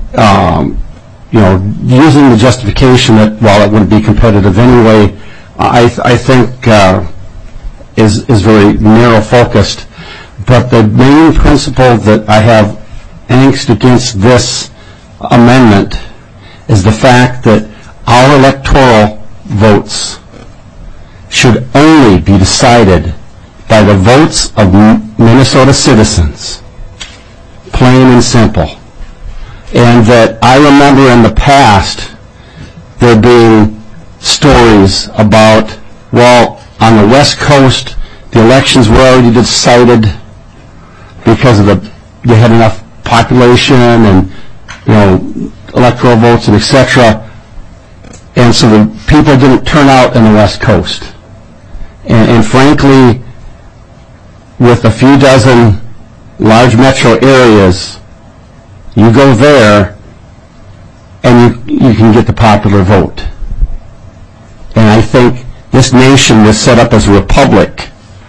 Speaker 13: using the justification that while it wouldn't be competitive anyway, I think is very narrow focused. But the main principle that I have angst against this amendment is the fact that our electoral votes should only be decided by the votes of Minnesota citizens, plain and simple. And that I remember in the past there being stories about, well, on the West Coast, the elections were already decided because of you had enough population and, electoral votes and etc. And so the people didn't turn out in the West Coast. And frankly, with a few dozen large metro areas, you go there and you can get the popular vote. And I think this nation was set up as a republic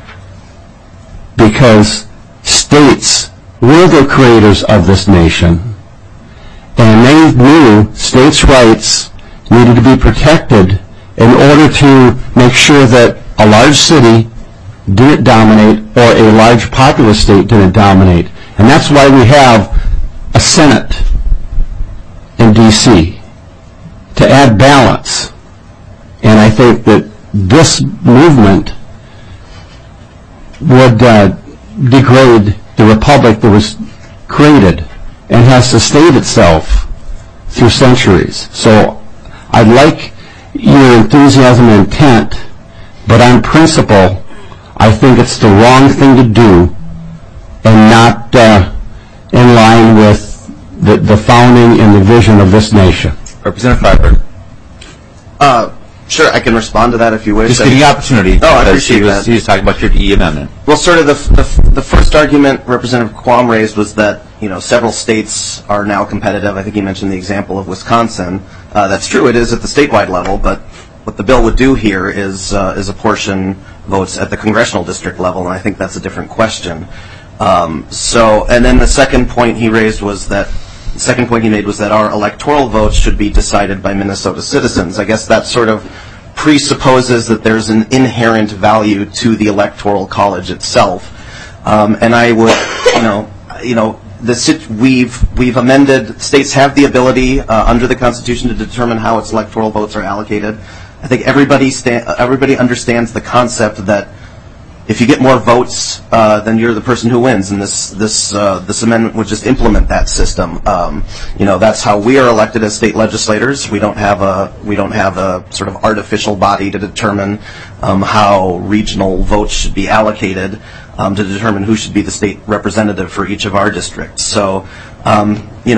Speaker 13: because states were the creators of this nation, and they knew states' rights needed to be protected in order to make sure that a large city didn't dominate or a large populous state didn't dominate. And that's why we have a Senate in D.C. to add balance. And I think that this movement would degrade the republic that was created and has sustained itself through centuries. So I like your enthusiasm and intent, but on principle, I think it's the wrong thing to do and not in line with the founding and the vision of this nation.
Speaker 1: Representative Freiberg.
Speaker 7: Sure, I can respond to that if you wish.
Speaker 1: Just give me the opportunity.
Speaker 7: Oh, I appreciate that.
Speaker 1: He was talking about your DE amendment.
Speaker 7: Well, sort of the first argument Representative Quam raised was that several states are now competitive. I think he mentioned the example of Wisconsin. That's true. It is at the statewide level, but what the bill would do here is apportion votes at the congressional district level, and I think that's a different question. And then the second point he made was that our electoral votes should be decided by Minnesota citizens. I guess that sort of presupposes that there's an inherent value to the Electoral College itself. And I would, we've amended, states have the ability under the Constitution to determine how its electoral votes are allocated. I think everybody understands the concept that if you get more votes, then you're the person who wins, and this amendment would just implement that system. That's how we are elected as state legislators. We don't have a sort of artificial body to determine how regional votes should be allocated to determine who should be the state representative for each of our districts. So, there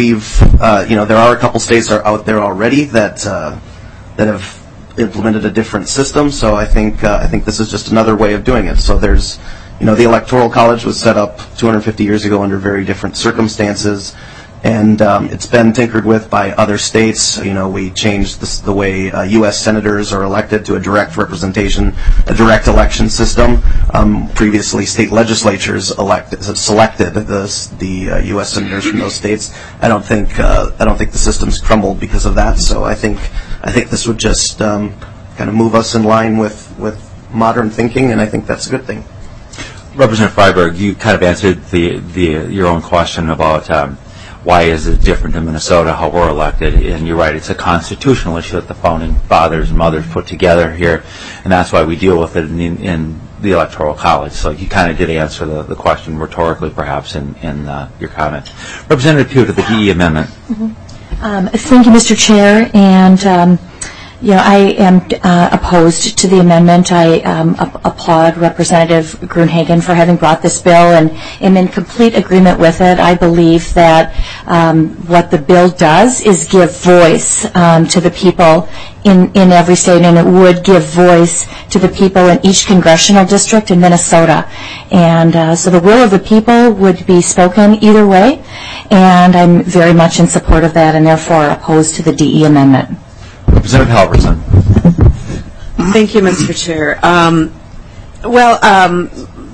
Speaker 7: are a couple states out there already that have implemented a different system, so I think this is just another way of doing it. So there's, the Electoral College was set up 250 years ago under very different circumstances, and it's been tinkered with by other states. We changed the way U.S. senators are elected to a direct representation, a direct election system. Previously, state legislatures selected the U.S. senators from those states. I don't think the system's crumbled because of that. So I think this would just kind of move us in line with modern thinking, and I think that's a good thing.
Speaker 1: Representative Freiberg, you kind of answered your own question about why is it different in Minnesota, how we're elected, and you're right, it's a constitutional issue that the founding fathers and mothers put together here, and that's why we deal with it in the Electoral College. So you kind of did answer the question rhetorically, perhaps, in your comment. Representative Pugh to the DE amendment.
Speaker 8: Thank you, Mr. Chair, and I am opposed to the amendment. I applaud Representative Gruenhagen for having brought this bill and am in complete agreement with it. I believe that what the bill does is give voice to the people in every state, and it would give voice to the people in each congressional district in Minnesota. And so the will of the people would be spoken either way, and I'm very much in support of that and therefore opposed to the DE amendment.
Speaker 1: Representative Halverson.
Speaker 3: Thank you, Mr. Chair.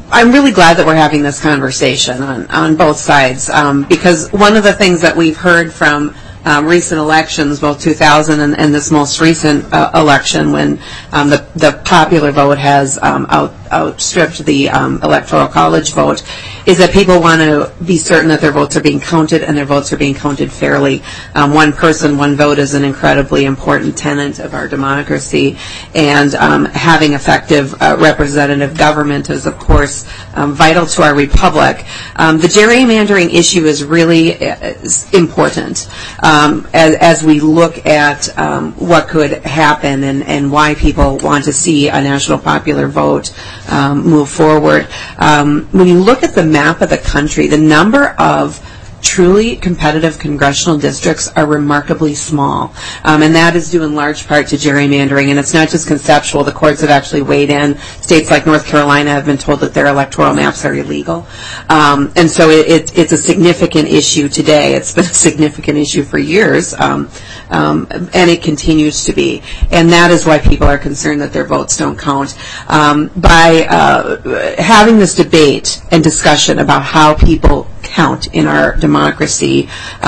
Speaker 3: I'm really glad that we're having this conversation on both sides, because one of the things that we've heard from recent elections, both 2000 and this most recent election, when the popular vote has outstripped the electoral college vote, is that people want to be certain that their votes are being counted and their votes are being counted fairly. One person, one vote is an incredibly important tenet of our democracy, and having effective representative government is, of course, vital to our republic. The gerrymandering issue is really important as we look at what could happen and why people want to see a national popular vote move forward. When you look at the map of the country, the number of truly competitive congressional districts are remarkably small, and that is due in large part to gerrymandering. And it's not just conceptual. The courts have actually weighed in. States like North Carolina have been told that their electoral maps are illegal, and so it's a significant issue today. It's been a significant issue for years, and it continues to be. And that is why people are concerned that their votes don't count. By having this debate and discussion about how people count in our democracy,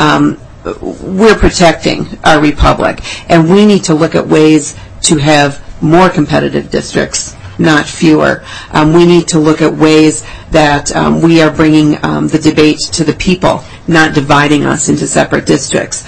Speaker 3: we're protecting our republic, and we need to look at ways to have more competitive districts, not fewer. We need to look at ways that we are bringing the debate to the people, not dividing us into separate districts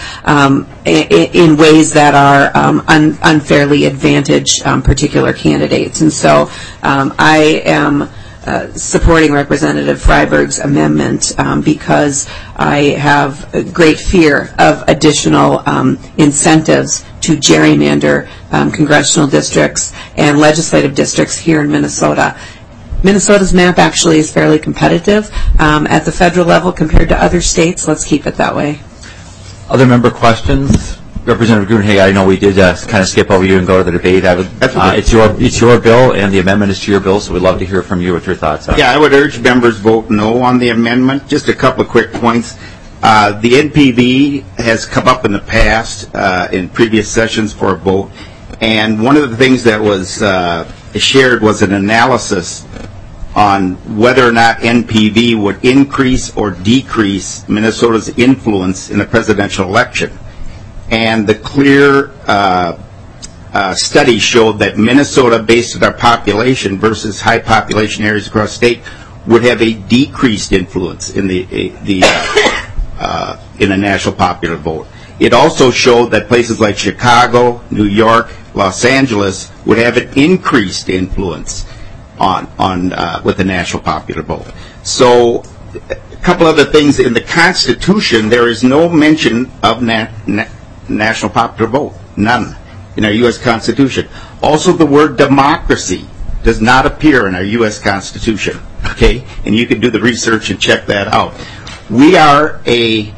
Speaker 3: in ways that are unfairly advantage particular candidates. And so I am supporting Representative Freiberg's amendment because I have a great fear of additional incentives to gerrymander congressional districts and legislative districts here in Minnesota. Minnesota's map actually is fairly competitive at the federal level compared to other states. Let's keep it that way.
Speaker 1: Other member questions? Representative Gruenhagen, I know we did kind of skip over you and go to the debate. It's your bill, and the amendment is to your bill, so we'd love to hear from you what your thoughts are.
Speaker 12: Yeah, I would urge members vote no on the amendment. Just a couple of quick points. The NPV has come up in the past in previous sessions for a vote, and one of the things that was shared was an analysis on whether or not NPV would increase or decrease Minnesota's influence in a presidential election. And the clear study showed that Minnesota, based on our population versus high population areas across the state, would have a decreased influence in in a national popular vote. It also showed that places like Chicago, New York, Los Angeles would have an increased influence with the national popular vote. So a couple other things. In the Constitution, there is no mention of national popular vote. None in our U.S. Constitution. Also, the word democracy does not appear in our U.S. Constitution. Okay? And you can do the research and check that out. We are a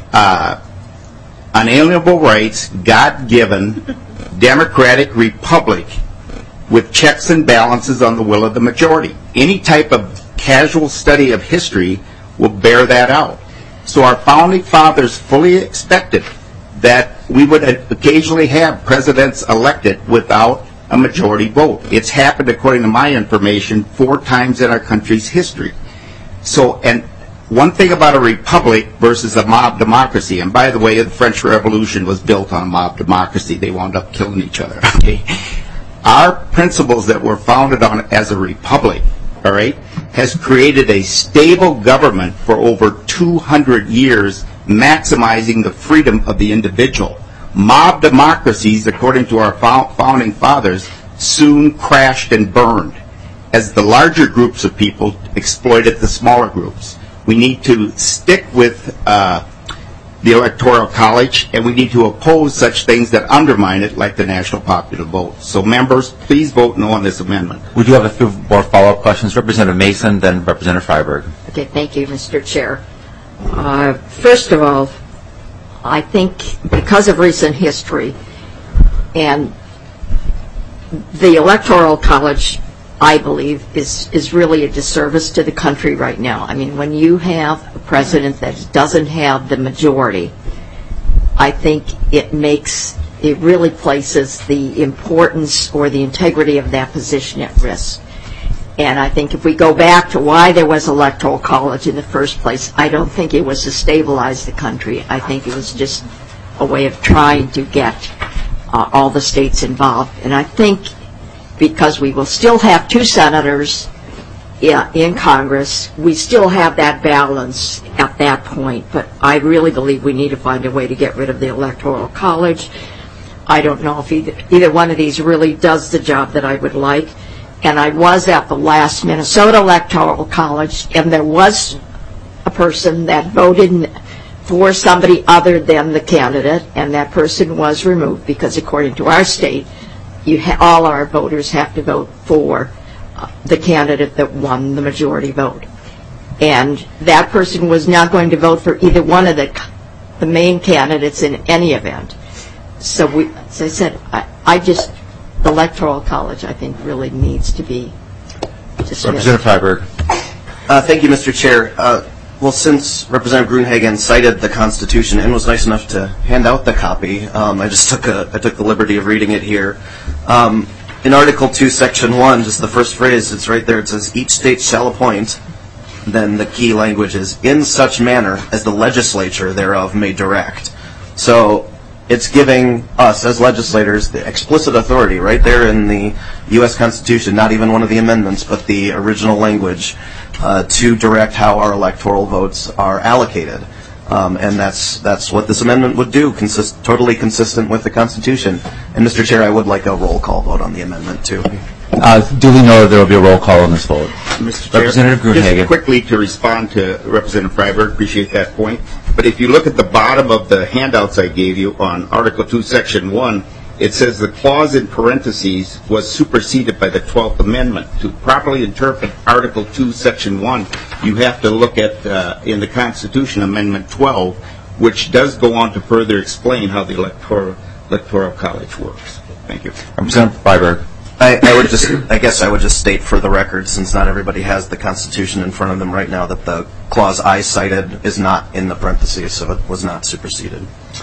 Speaker 12: unalienable rights, God-given, democratic republic with checks and balances on the will of the majority. Any type of casual study of history will bear that out. So our founding fathers fully expected that we would occasionally have presidents elected without a majority vote. It's happened, according to my information, 4 times in our country's history. So, and one thing about a republic versus a mob democracy, and by the way, the French Revolution was built on mob democracy. They wound up killing each other. Okay? Our principles that were founded on as a republic, all right, has created a stable government for over 200 years, maximizing the freedom of the individual. Mob democracies, according to our founding fathers, soon crashed and burned as the larger groups of people exploited the smaller groups. We need to stick with the Electoral College, and we need to oppose such things that undermine it, like the national popular vote. So members, please vote no on this amendment.
Speaker 1: We do have a few more follow-up questions. Representative Mason, then Representative Freiberg.
Speaker 9: Okay, thank you, Mr. Chair. First of all, I think because of recent history and the Electoral College, I believe, is really a disservice to the country right now. I mean, when you have a president that doesn't have the majority, I think it really places the importance or the integrity of that position at risk. And I think if we go back to why there was electoral college in the first place, I don't think it was to stabilize the country. I think it was just a way of trying to get all the states involved. And I think because we will still have 2 senators in Congress, we still have that balance at that point. But I really believe we need to find a way to get rid of the electoral college. I don't know if either one of these really does the job that I would like. And I was at the last Minnesota Electoral College, and there was a person that voted for somebody other than the candidate, and that person was removed because according to our state, all our voters have to vote for the candidate that won the majority vote. And that person was not going to vote for either one of the main candidates in any event. So as I said, the Electoral College, I think, really needs to be dismissed.
Speaker 1: Representative Freiberg.
Speaker 7: Thank you, Mr. Chair. Well, since Representative Gruenhagen cited the Constitution and was nice enough to hand out the copy, I took the liberty of reading it here. In Article 2, Section 1, just the first phrase, it's right there. It says, each state shall appoint, then the key language is, in such manner as the legislature thereof may direct. So it's giving us as legislators the explicit authority right there in the U.S. Constitution, not even one of the amendments, but the original language, to direct how our electoral votes are allocated. And that's what this amendment would do, totally consistent with the Constitution. And, Mr. Chair, I would like a roll call vote on the amendment, too.
Speaker 1: Duly noted there will be a roll call on this vote.
Speaker 12: Mr. Chair,
Speaker 1: Representative Gruenhagen.
Speaker 12: just quickly to respond to Representative Freiberg, appreciate that point. But if you look at the bottom of the handouts I gave you on Article 2, Section 1, it says the clause in parentheses was superseded by the 12th Amendment. To properly interpret Article 2, Section 1, you have to look at, in the Constitution, Amendment 12, which does go on to further explain how the Electoral College works. Thank you.
Speaker 1: Representative Freiberg.
Speaker 7: I guess I would just state for the record, since not everybody has the Constitution in front of them right now, that the clause I cited is not in the parentheses, so it was not superseded.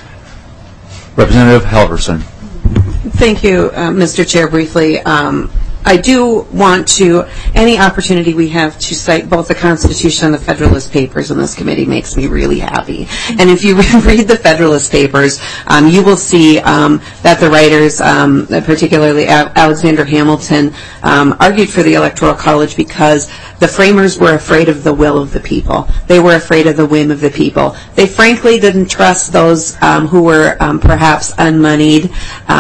Speaker 1: Representative Halverson.
Speaker 3: Thank you, Mr. Chair. Briefly, I do want to, any opportunity we have to cite both the Constitution and the Federalist Papers in this committee makes me really happy. And if you read the Federalist Papers, you will see that the writers, particularly Alexander Hamilton, argued for the Electoral College because the framers were afraid of the will of the people. They were afraid of the whim of the people. They frankly didn't trust those who were perhaps unmoneyed,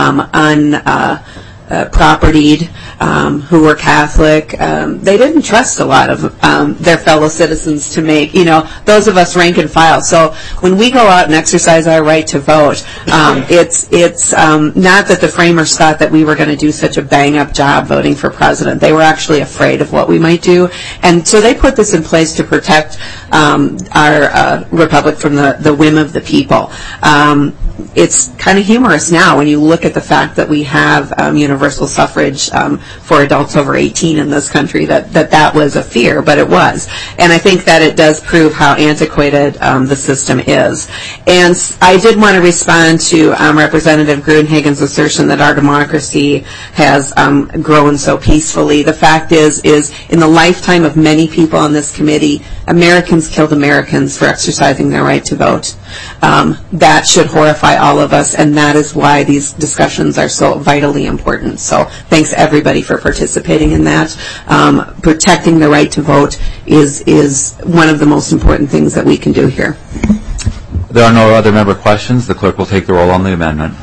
Speaker 3: propertied, who were Catholic. They didn't trust a lot of their fellow citizens to make, those of us rank and file. So when we go out and exercise our right to vote, it's not that the framers thought that we were going to do such a bang-up job voting for president. They were actually afraid of what we might do. And so they put this in place to protect our republic from the whim of the people. It's kind of humorous now when you look at the fact that we have universal suffrage for adults over 18 in this country, that was a fear, but it was. And I think that it does prove how antiquated the system is. And I did want to respond to Representative Gruenhagen's assertion that our democracy has grown so peacefully. The fact is in the lifetime of many people on this committee, Americans killed Americans for exercising their right to vote. That should horrify all of us, and that is why these discussions are so vitally important. So thanks everybody for participating in that. Protecting the right to vote is one of the most important things that we can do here.
Speaker 1: There are no other member questions. The clerk will take the roll on the amendment.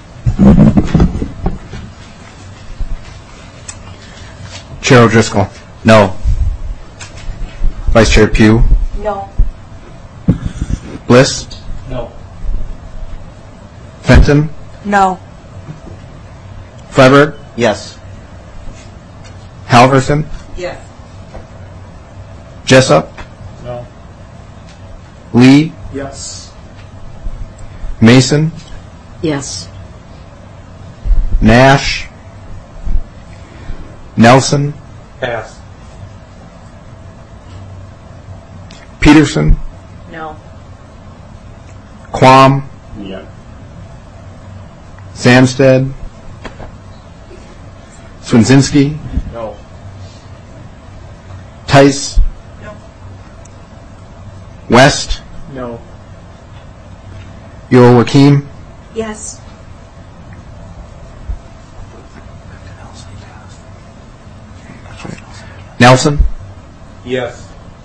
Speaker 14: Chair O'Driscoll.
Speaker 1: No.
Speaker 14: Vice Chair Pugh.
Speaker 9: No.
Speaker 14: Bliss.
Speaker 11: No.
Speaker 14: Fenton.
Speaker 10: No.
Speaker 14: Freiberg.
Speaker 7: Yes.
Speaker 14: Halverson.
Speaker 3: Yes.
Speaker 14: Jessup.
Speaker 11: No.
Speaker 14: Lee.
Speaker 11: Yes.
Speaker 14: Mason.
Speaker 9: Yes.
Speaker 14: Nash. Nelson.
Speaker 11: Pass.
Speaker 14: Peterson.
Speaker 9: No.
Speaker 14: Quam.
Speaker 11: Yeah.
Speaker 14: Samstead. Swinzinski.
Speaker 11: No.
Speaker 14: Tice?
Speaker 15: No.
Speaker 14: West?
Speaker 15: No.
Speaker 14: Yoel-Wakim?
Speaker 15: Yes.
Speaker 14: Nelson?
Speaker 15: Yes.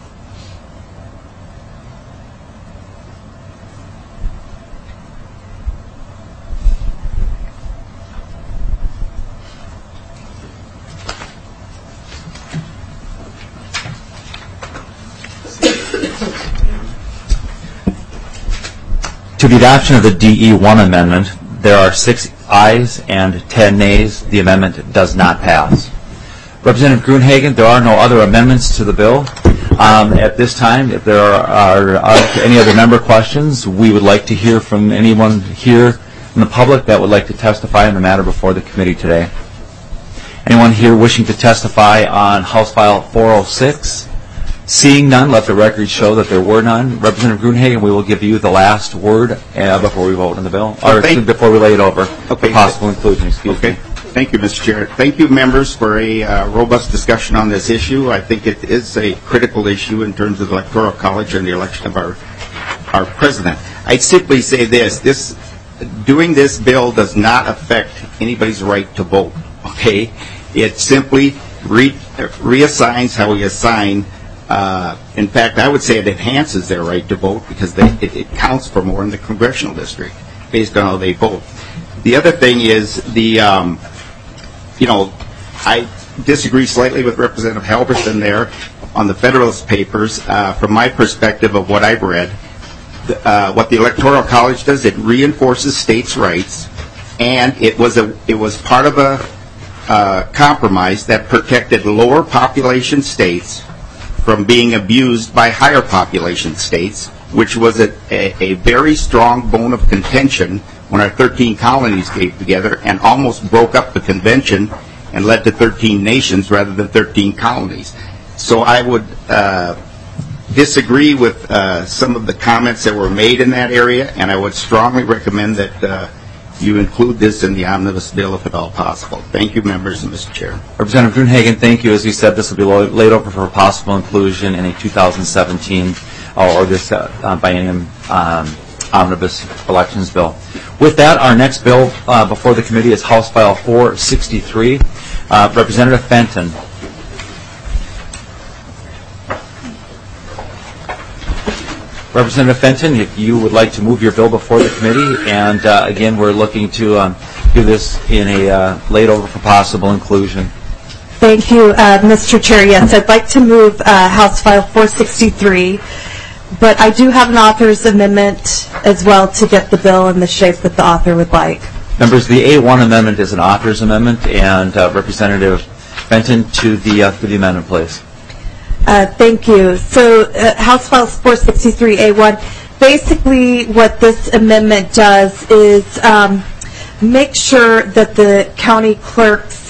Speaker 1: To the adoption of the DE1 amendment, there are 6 ayes and 10 nays. The amendment does not pass. Representative Gruenhagen, there are no other amendments to the bill. At this time, if there are any other member questions, we would like to hear from anyone here in the public that would like to testify on the matter before the committee today. Anyone here wishing to testify on House File 406? Seeing none, let the record show that there were none. Representative Gruenhagen, we will give you the last word before we vote on the bill, or before we lay it over for possible inclusion. Excuse me.
Speaker 12: Thank you, Mr. Chair. Thank you, members, for a robust discussion on this issue. I think it is a critical issue in terms of the Electoral College and the election of our president. I'd simply say this. Doing this bill does not affect anybody's right to vote, okay? It simply reassigns how we assign. In fact, I would say it enhances their right to vote because it counts for more in the congressional district based on how they vote. The other thing is I disagree slightly with Representative Halverson there on the Federalist Papers. From my perspective of what I've read, what the Electoral College does, it reinforces states' rights, and it was part of a compromise that protected lower population states from being abused by higher population states, which was a very strong bone of contention when our 13 colonies came together and almost broke up the convention and led to 13 nations rather than 13 colonies. So I would disagree with some of the comments that were made in that area, and I would strongly recommend that you include this in the omnibus bill if at all possible. Thank you, members and Mr. Chair.
Speaker 1: Representative Gruenhagen, thank you. As we said, this will be laid over for possible inclusion in a 2017 or this biennium omnibus elections bill. With that, our next bill before the committee is House File 463. Representative Fenton. Representative Fenton, if you would like to move your bill before the committee, and again, we're looking to do this in a laid over for possible inclusion.
Speaker 16: Thank you, Mr. Chair. Yes, I'd like to move House File 463, but I do have an author's amendment as well to get the bill in the shape that the author would like.
Speaker 1: Members, the A1 amendment is an author's amendment, and Representative Fenton to the amendment, please.
Speaker 16: Thank you. So House File 463A1, basically what this amendment does is make sure that the county clerks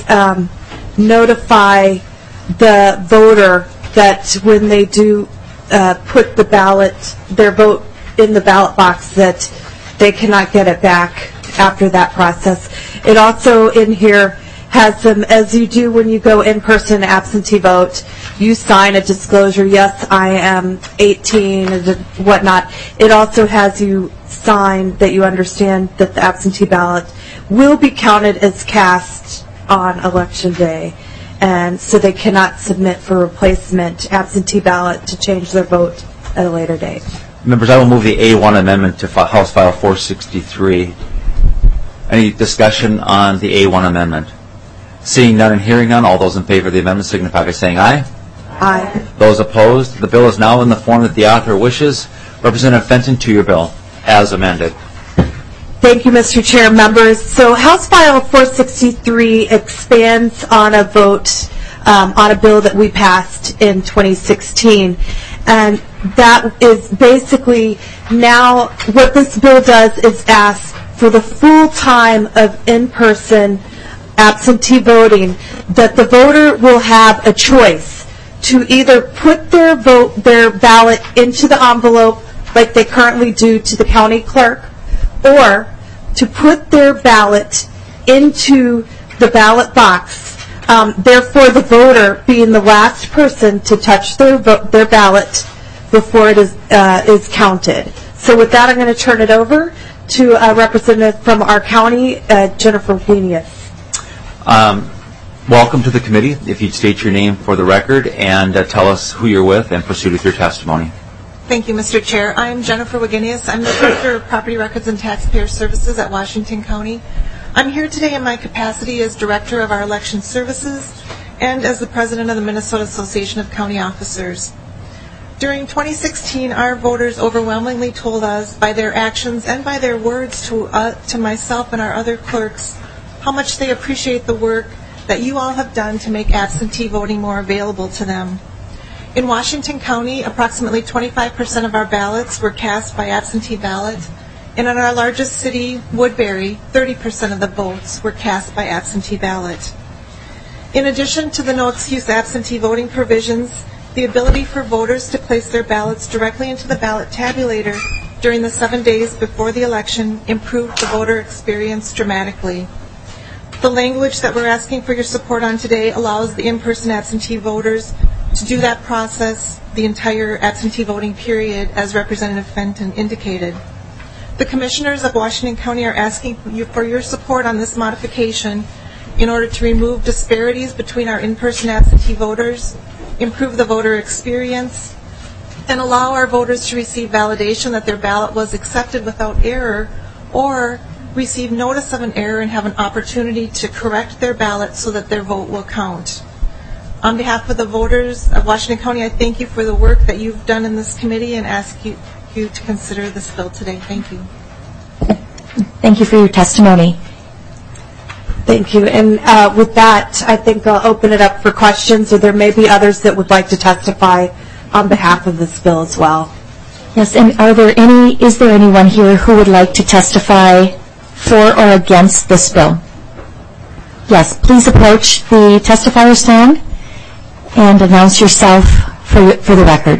Speaker 16: notify the voter that when they do put their vote in the ballot box that they cannot get it back after that process. It also in here has them, as you do when you go in-person absentee vote, you sign a disclosure, yes, I am 18, and whatnot. It also has you sign that you understand that the absentee ballot will be counted as cast on election day, and so they cannot submit for replacement absentee ballot to change their vote at a later date.
Speaker 1: Members, I will move the A1 amendment to House File 463. Any discussion on the A1 amendment? Seeing none and hearing none, all those in favor of the amendment signify by saying aye.
Speaker 16: Aye.
Speaker 1: Those opposed, the bill is now in the form that the author wishes. Representative Fenton, to your bill, as amended.
Speaker 16: Thank you, Mr. Chair. Members, so House File 463 expands on a vote on a bill that we passed in 2016. And that is basically now what this bill does is ask for the full time of in-person absentee voting, that the voter will have a choice to either put their ballot into the envelope like they currently do to the county clerk, or to put their ballot into the ballot box Therefore, the voter being the last person to touch their ballot before it is counted. So with that, I'm going to turn it over to a representative from our county, Jennifer Winius.
Speaker 1: Welcome to the committee. If you'd state your name for the record and tell us who you're with and proceed with your testimony.
Speaker 17: Thank you, Mr. Chair. I'm Jennifer Winius. I'm the Director of Property Records and Taxpayer Services at Washington County. I'm here today in my capacity as Director of our Election Services and as the President of the Minnesota Association of County Officers. During 2016, our voters overwhelmingly told us by their actions and by their words to myself and our other clerks how much they appreciate the work that you all have done to make absentee voting more available to them. In Washington County, approximately 25% of our ballots were cast by absentee ballot, and in our largest city, Woodbury, 30% of the votes were cast by absentee ballot. In addition to the no excuse absentee voting provisions, the ability for voters to place their ballots directly into the ballot tabulator during the 7 days before the election improved the voter experience dramatically. The language that we're asking for your support on today allows the in-person absentee voters to do that process the entire absentee voting period, as Representative Fenton indicated. The Commissioners of Washington County are asking you for your support on this modification in order to remove disparities between our in-person absentee voters, improve the voter experience, and allow our voters to receive validation that their ballot was accepted without error, or receive notice of an error and have an opportunity to correct their ballot so that their vote will count. On behalf of the voters of Washington County, I thank you for the work that you've done in this committee and ask you to consider this bill today. Thank you.
Speaker 8: Thank you for your testimony.
Speaker 16: Thank you. And with that, I think I'll open it up for questions, or there may be others that would like to testify on behalf of this bill as well.
Speaker 8: Yes, and is there anyone here who would like to testify for or against this bill? Yes, please approach the testifier stand and announce yourself for the record.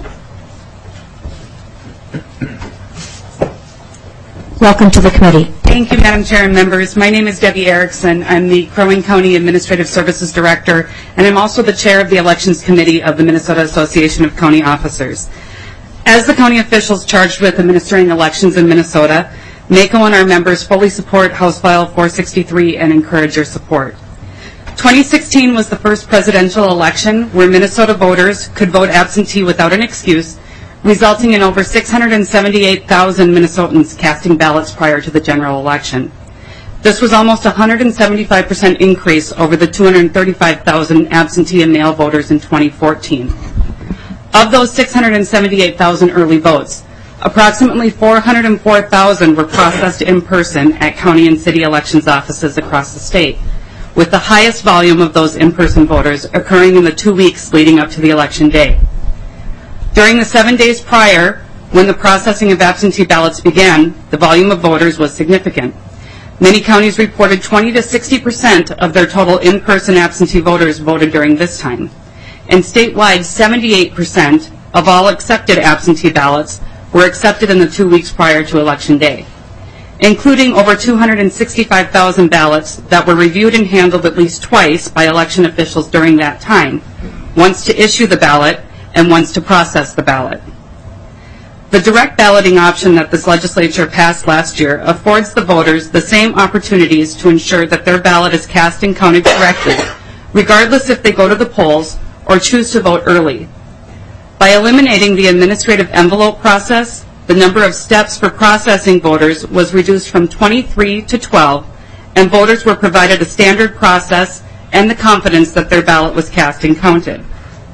Speaker 8: Welcome to the committee.
Speaker 18: Thank you, Madam Chair and members. My name is Debbie Erickson. I'm the Crow Wing County Administrative Services Director, and I'm also the Chair of the Elections Committee of the Minnesota Association of County Officers. As the county officials charged with administering elections in Minnesota, MACO and our members fully support House File 463 and encourage your support. 2016 was the first presidential election where Minnesota voters could vote absentee without an excuse, resulting in over 678,000 Minnesotans casting ballots prior to the general election. This was almost a 175% increase over the 235,000 absentee and mail voters in 2014. Of those 678,000 early votes, approximately 404,000 were processed in person at county and city elections offices across the state, with the highest volume of those in-person voters occurring in the 2 weeks leading up to the election day. During the 7 days prior, when the processing of absentee ballots began, the volume of voters was significant. Many counties reported 20 to 60% of their total in-person absentee voters voted during this time. And statewide, 78% of all accepted absentee ballots were accepted in the 2 weeks prior to Election Day, including over 265,000 ballots that were reviewed and handled at least twice by election officials during that time, once to issue the ballot and once to process the ballot. The direct balloting option that this legislature passed last year affords the voters the same opportunities to ensure that their ballot is cast and counted correctly, regardless if they go to the polls or choose to vote early. By eliminating the administrative envelope process, the number of steps for processing voters was reduced from 23 to 12, and voters were provided a standard process and the confidence that their ballot was cast and counted.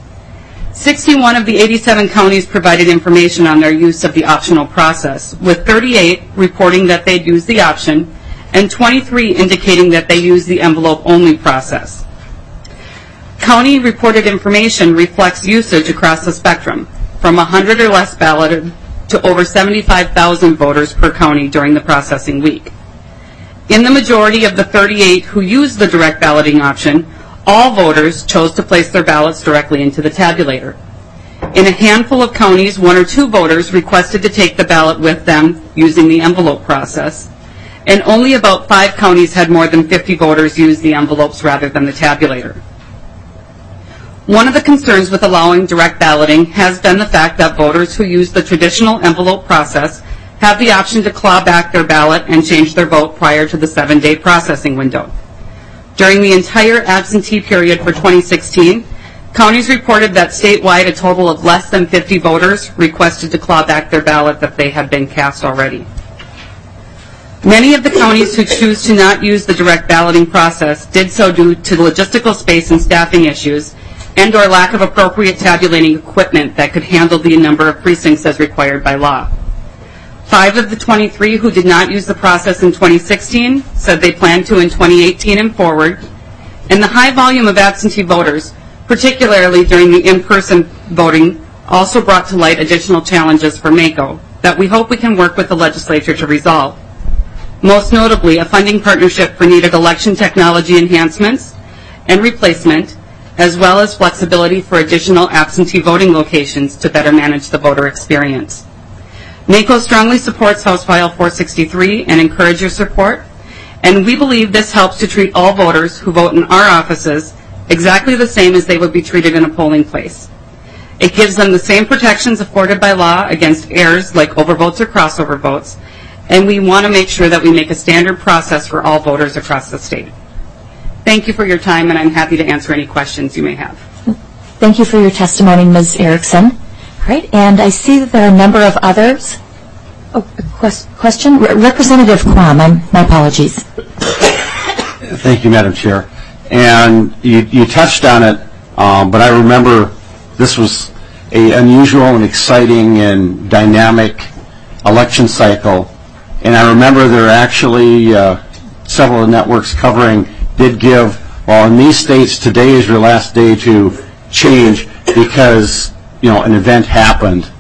Speaker 18: 61 of the 87 counties provided information on their use of the optional process, with 38 reporting that they'd use the option and 23 indicating that they use the envelope-only process. County reported information reflects usage across the spectrum, from 100 or less balloted to over 75,000 voters per county during the processing week. In the majority of the 38 who used the direct balloting option, all voters chose to place their ballots directly into the tabulator. In a handful of counties, 1 or 2 voters requested to take the ballot with them using the envelope process, and only about 5 counties had more than 50 voters use the envelopes rather than the tabulator. One of the concerns with allowing direct balloting has been the fact that voters who use the traditional envelope process have the option to claw back their ballot and change their vote prior to the 7-day processing window. During the entire absentee period for 2016, counties reported that statewide a total of less than 50 voters requested to claw back their ballot that they had been cast already. Many of the counties who choose to not use the direct balloting process did so due to logistical space and staffing issues and or lack of appropriate tabulating equipment that could handle the number of precincts as required by law. 5 of the 23 who did not use the process in 2016 said they plan to in 2018 and forward, and the high volume of absentee voters, particularly during the in-person voting, also brought to light additional challenges for MACo that we hope we can work with the legislature to resolve. Most notably, a funding partnership for needed election technology enhancements and replacement, as well as flexibility for additional absentee voting locations to better manage the voter experience. MACo strongly supports House File 463 and encourages your support, and we believe this helps to treat all voters who vote in our offices exactly the same as they would be treated in a polling place. It gives them the same protections afforded by law against errors like overvotes or crossover votes, and we want to make sure that we make a standard process for all voters across the state. Thank you for your time, and I'm happy to answer any questions you may have.
Speaker 8: Thank you for your testimony, Ms. Erickson. All right, and I see that there are a number of others. Oh, a question? Representative Quam, my apologies.
Speaker 13: Thank you, Madam Chair. And you touched on it, but I remember this was an unusual and exciting and dynamic election cycle. And I remember there are actually several networks covering did give, well, in these states, today is your last day to change because, you know, an event happened.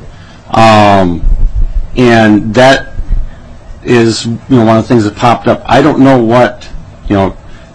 Speaker 13: And that is, you know, one of the things that popped up. I don't know what, you know,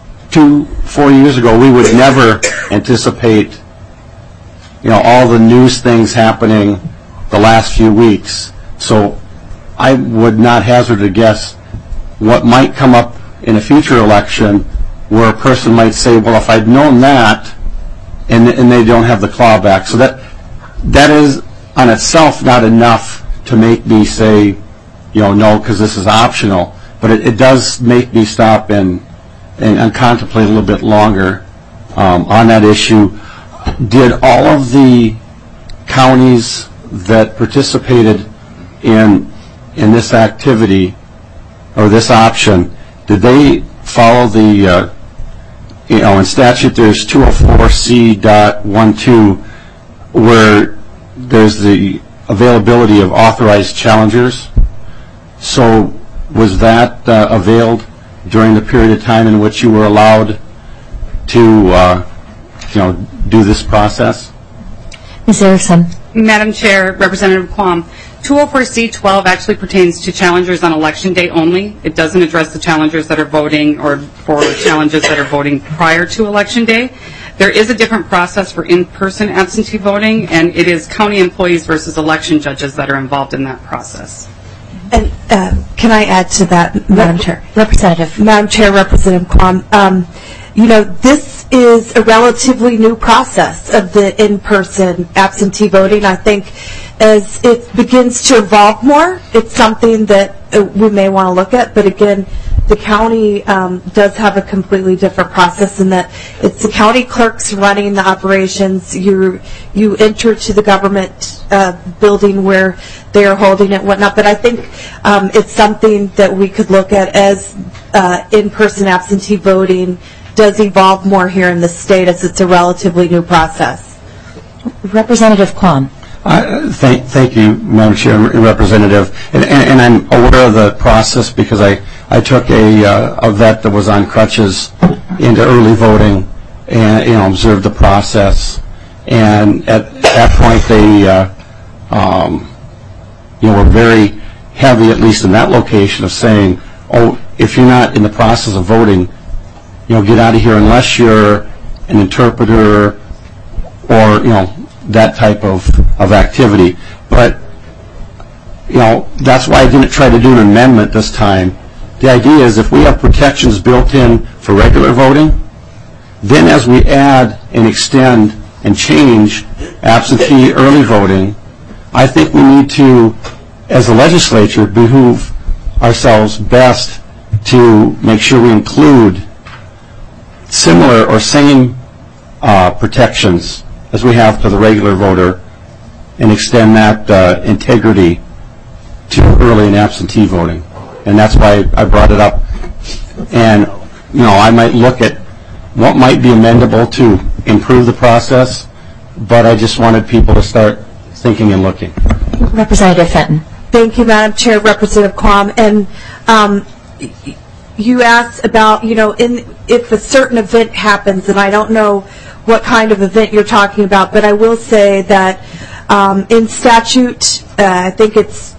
Speaker 13: 2-4 years ago, we would never anticipate, you know, all the news things happening the last few weeks. So I would not hazard a guess what might come up in a future election where a person might say, well, if I'd known that, and they don't have the clawback. So that is on itself not enough to make me say, you know, no, because this is optional. But it does make me stop and contemplate a little bit longer on that issue. Did all of the counties that participated in this activity or this option, did they follow the, you know, in statute there's 204C.12 where there's the availability of authorized challengers. So was that availed during the period of time in which you were allowed to, you know, do this process?
Speaker 8: Ms. Erickson.
Speaker 18: Madam Chair, Representative Quam, 204C.12 actually pertains to challengers on election day only. It doesn't address the challengers that are voting or for challenges that are voting prior to election day. There is a different process for in-person absentee voting, and it is county employees versus election judges that are involved in that process.
Speaker 16: And can I add to that, Madam Chair?
Speaker 8: Representative.
Speaker 16: Madam Chair, Representative Quam, you know, this is a relatively new process of the in-person absentee voting. I think as it begins to evolve more, it's something that we may want to look at. But again, the county does have a completely different process in that it's the county clerks running the operations. You enter to the government building where they are holding it and whatnot. But I think it's something that we could look at as in-person absentee voting does evolve more here in the state as it's a relatively new process.
Speaker 8: Representative Quam.
Speaker 13: Thank you, Madam Chair and Representative. And I'm aware of the process because I took a vet that was on crutches into early voting and, you know, observed the process. And at that point, they, you know, were very heavy, at least in that location, of saying, oh, if you're not in the process of voting, you know, get out of here unless you're an interpreter or, you know, that type of activity. But, you know, that's why I didn't try to do an amendment this time The idea is if we have protections built in for regular voting, then as we add and extend and change absentee early voting, I think we need to, as a legislature, behoove ourselves best to make sure we include similar or same protections as we have for the regular voter and extend that integrity to early and absentee voting. And that's why I brought it up. And, I might look at what might be amendable to improve the process, but I just wanted people to start thinking and looking.
Speaker 8: Representative Fenton.
Speaker 16: Thank you, Madam Chair, Representative Quam. And you asked about, if a certain event happens, and I don't know what kind of event you're talking about, but I will say that in statute, I think it's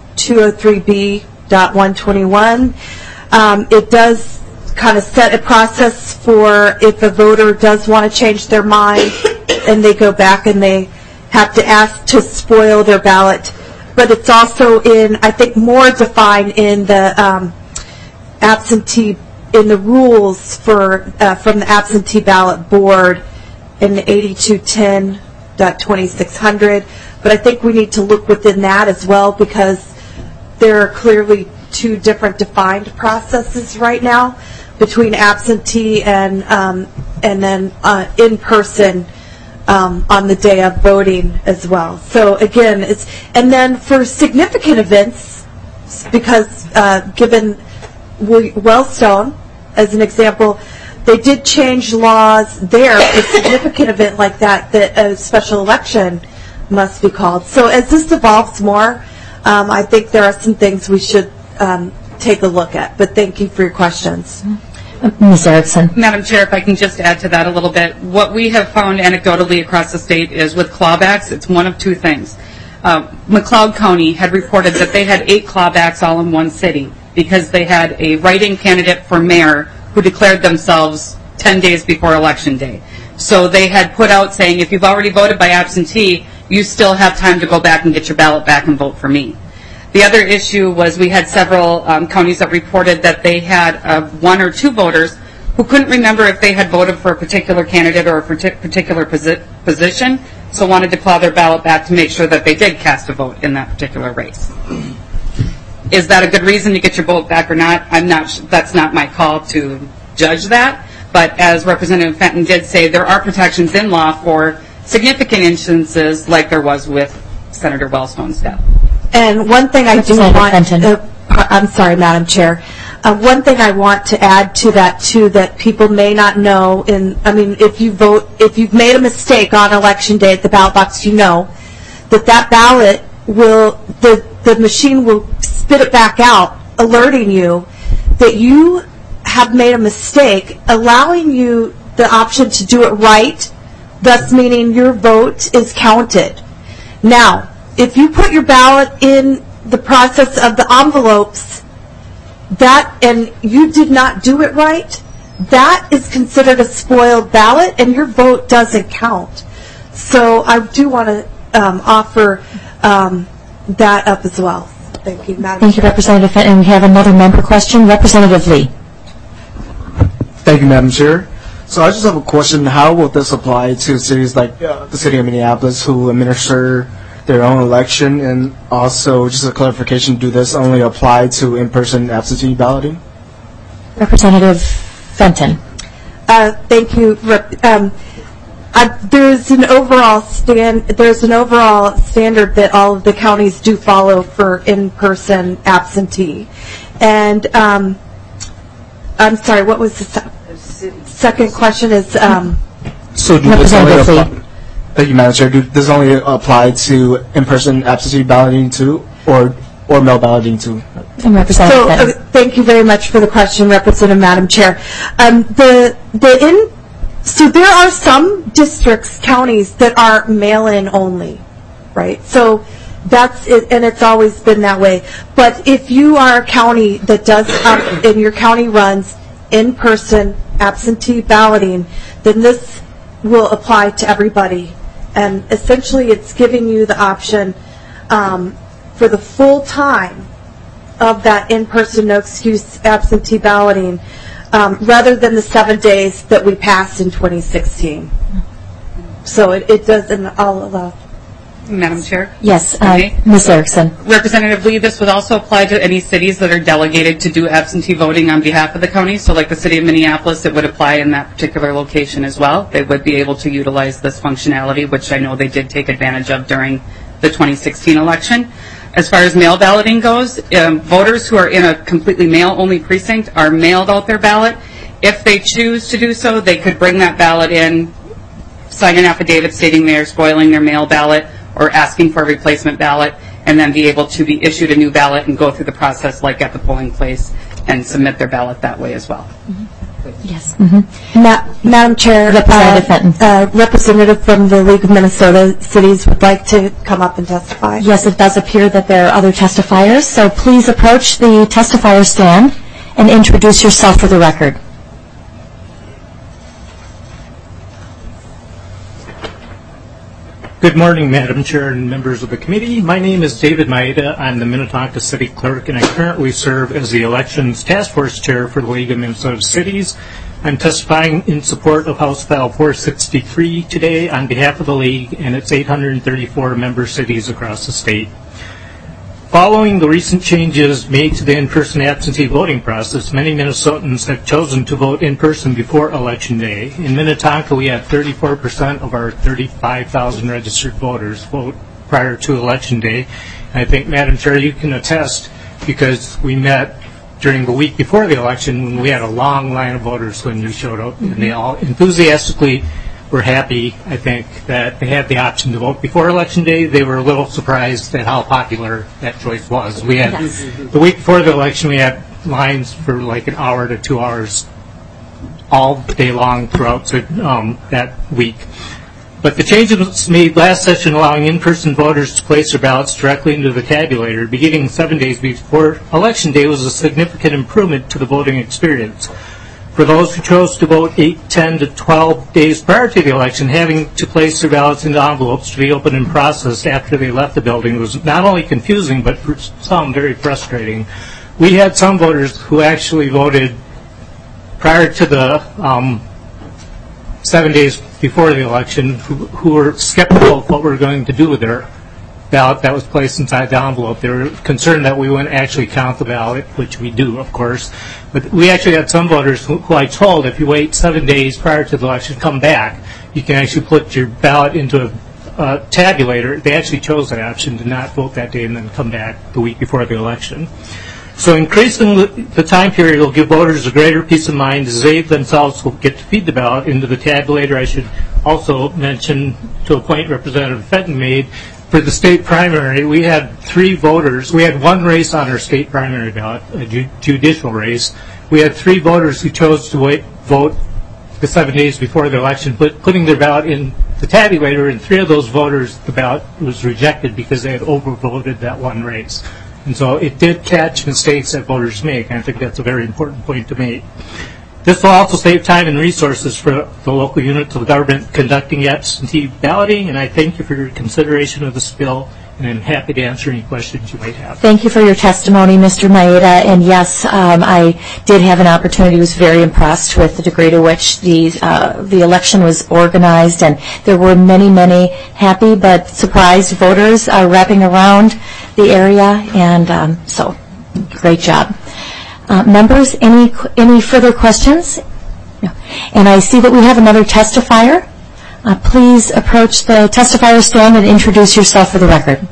Speaker 16: 203B.121, it does kind of set a process for if a voter does want to change their mind and they go back and they have to ask to spoil their ballot. But it's also I think more defined in the absentee, in the rules from the absentee ballot board in the 8210.2600. But I think we need to look within that as well, because there are clearly two different defined processes right now between absentee and then in person on the day of voting as well. So again, and then for significant events, because given Wellstone as an example, they did change laws there for a significant event like that a special election must be called. So as this evolves more, I think there are some things we should take a look at. But thank you for your questions.
Speaker 8: Ms. Erickson.
Speaker 18: Madam Chair, if I can just add to that a little bit. What we have found anecdotally across the state is with clawbacks, it's one of two things. McLeod County had reported that they had 8 clawbacks all in one city because they had a write-in candidate for mayor who declared themselves 10 days before Election Day. So they had put out saying, if you've already voted by absentee, you still have time to go back and get your ballot back and vote for me. The other issue was we had several counties that reported that they had 1 or 2 voters who couldn't remember if they had voted for a particular candidate or a particular position, so wanted to claw their ballot back to make sure that they did cast a vote in that particular race. Is that a good reason to get your vote back or not? That's not my call to judge that. But as Representative Fenton did say, there are protections in law for significant instances like there was with Senator Wellstone's death.
Speaker 16: And one thing I do want, I'm sorry, Madam Chair. One thing I want to add to that too, that people may not know, if you've made a mistake on Election Day at the ballot box, you know that ballot the machine will spit it back out, alerting you that you have made a mistake, allowing you the option to do it right, thus meaning your vote is counted. Now, if you put your ballot in the process of the envelopes, and you did not do it right, that is considered a spoiled ballot, and your vote doesn't count. So I do want to offer that up as well. Thank you, Madam Chair.
Speaker 8: Thank you, Representative Fenton. And we have another member question. Representative Lee.
Speaker 19: Thank you, Madam Chair. So I just have a question. How will this apply to cities like the city of Minneapolis who administer their own election? And also, just a clarification, do this only apply to in-person absentee balloting?
Speaker 8: Representative Fenton.
Speaker 16: Thank you. There's an overall standard that all of the counties do follow for in-person absentee. And I'm sorry, what was the second question? Is
Speaker 19: so do this only apply? Thank you, Madam Chair. Do this only apply to in-person absentee balloting too, or mail balloting too?
Speaker 16: Thank you very much for the question, Representative Madam Chair. So there are some districts, counties, that are mail-in only, right? So that's it, and it's always been that way. But if you are a county that does, and your county runs in-person absentee balloting, then this will apply to everybody. And essentially it's giving you the option for the full time of that in-person, no-excuse absentee balloting rather than the 7 days that we passed in 2016. So it does, and I'll allow.
Speaker 18: Madam Chair?
Speaker 8: Yes, Ms. Erickson.
Speaker 18: Representative Lee, this would also apply to any cities that are delegated to do absentee voting on behalf of the county. So like the city of Minneapolis, it would apply in that particular location as well. They would be able to utilize this functionality, which I know they did take advantage of during the 2016 election. As far as mail balloting goes, voters who are in a completely mail-only precinct are mailed out their ballot. If they choose to do so, they could bring that ballot in, sign an affidavit stating they are spoiling their mail ballot or asking for a replacement ballot, and then be able to be issued a new ballot and go through the process like at the polling place and submit their ballot that way as well.
Speaker 8: Yes.
Speaker 16: Madam Chair,
Speaker 8: Representative Fenton.
Speaker 16: Representative from the League of Minnesota Cities would like to come up and testify.
Speaker 8: Yes, it does appear that there are other testifiers, so please approach the testifier stand and introduce yourself for the record.
Speaker 20: Good morning, Madam Chair and members of the committee. My name is David Maeda. I'm the Minnetonka City Clerk, and I currently serve as the Elections Task Force Chair for the League of Minnesota Cities. I'm testifying in support of House File 463 today on behalf of the League and its 834 member cities across the state. Following the recent changes made to the in-person absentee voting process, many Minnesotans have chosen to vote in person before Election Day. In Minnetonka, we had 34% of our 35,000 registered voters vote prior to Election Day. And I think, Madam Chair, you can attest, because we met during the week before the election when we had a long line of voters when you showed up, and they all enthusiastically were happy, I think, that they had the option to vote before Election Day. They were a little surprised at how popular that choice was. We had the week before the election, we had lines for like an hour to 2 hours all day long throughout that week. But the changes made last session allowing in-person voters to place their ballots directly into the tabulator beginning 7 days before Election Day was a significant improvement to the voting experience. For those who chose to vote 8, 10 to 12 days prior to the election, having to place their ballots into envelopes to be opened and processed after they left the building was not only confusing, but for some very frustrating. We had some voters who actually voted prior to the 7 days before the election who were skeptical of what we were going to do with their ballot that was placed inside the envelope. They were concerned that we wouldn't actually count the ballot, which we do, of course. But we actually had some voters who I told, if you wait 7 days prior to the election, come back, you can actually put your ballot into a tabulator. They actually chose that option to not vote that day and then come back the week before the election. So increasing the time period will give voters a greater peace of mind as they themselves will get to feed the ballot into the tabulator. I should also mention, to a point Representative Fenton made, for the state primary, we had 3 voters. We had one race on our state primary ballot, a judicial race. We had 3 voters who chose to vote the 7 days before the election, putting their ballot in the tabulator, and 3 of those voters, the ballot was rejected because they had overvoted that one race. And so it did catch mistakes that voters make, and I think that's a very important point to make. This will also save time and resources for the local units of the government conducting absentee balloting, and I thank you for your consideration of this bill, and I'm happy to answer any questions you might have.
Speaker 8: Thank you for your testimony, Mr. Maeda. And yes, I did have an opportunity. I was very impressed with the degree to which the election was organized, and there were many, many happy but surprised voters wrapping around the area, and so great job. Members, any further questions? No. And I see that we have another testifier. Please approach the testifier stand and introduce yourself for the record.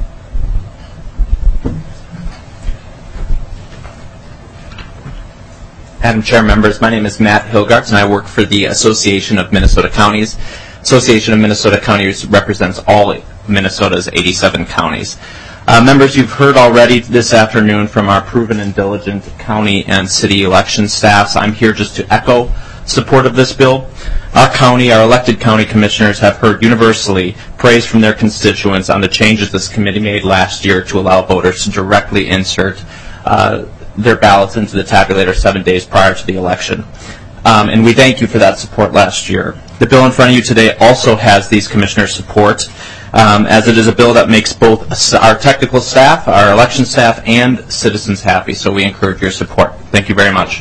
Speaker 21: Madam Chair, members, my name is Matt Hilgarts, and I work for the Association of Minnesota Counties. Association of Minnesota Counties represents all Minnesota's 87 counties. Members, you've heard already this afternoon from our proven and diligent county and city election staffs. I'm here just to echo support of this bill. Our county, our elected county commissioners have heard universally praise from their constituents on the changes this committee made last year to allow voters to directly insert their ballots into the tabulator 7 days prior to the election. And we thank you for that support last year. The bill in front of you today also has these commissioners' support. as it is a bill that makes both our technical staff, our election staff, and citizens happy. So we encourage your support. Thank you very much.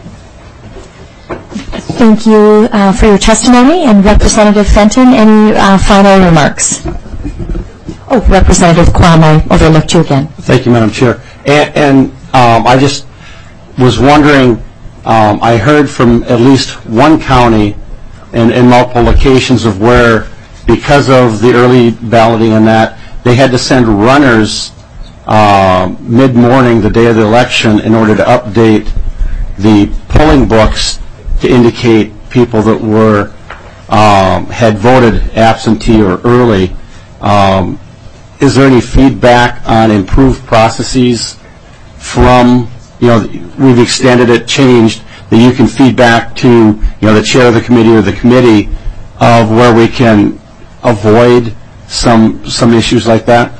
Speaker 8: Thank you for your testimony. And Representative Fenton, any final remarks? Oh, Representative Quam, I overlooked you again.
Speaker 13: Thank you, Madam Chair. And I just was wondering, I heard from at least one county in multiple locations of where, because of the early balloting and that, they had to send runners mid-morning, the day of the election, in order to update the polling books to indicate people that were had voted absentee or early. Is there any feedback on improved processes from, we've extended it, changed, that you can feedback to, the chair of the committee or the committee of where we can avoid some issues like that?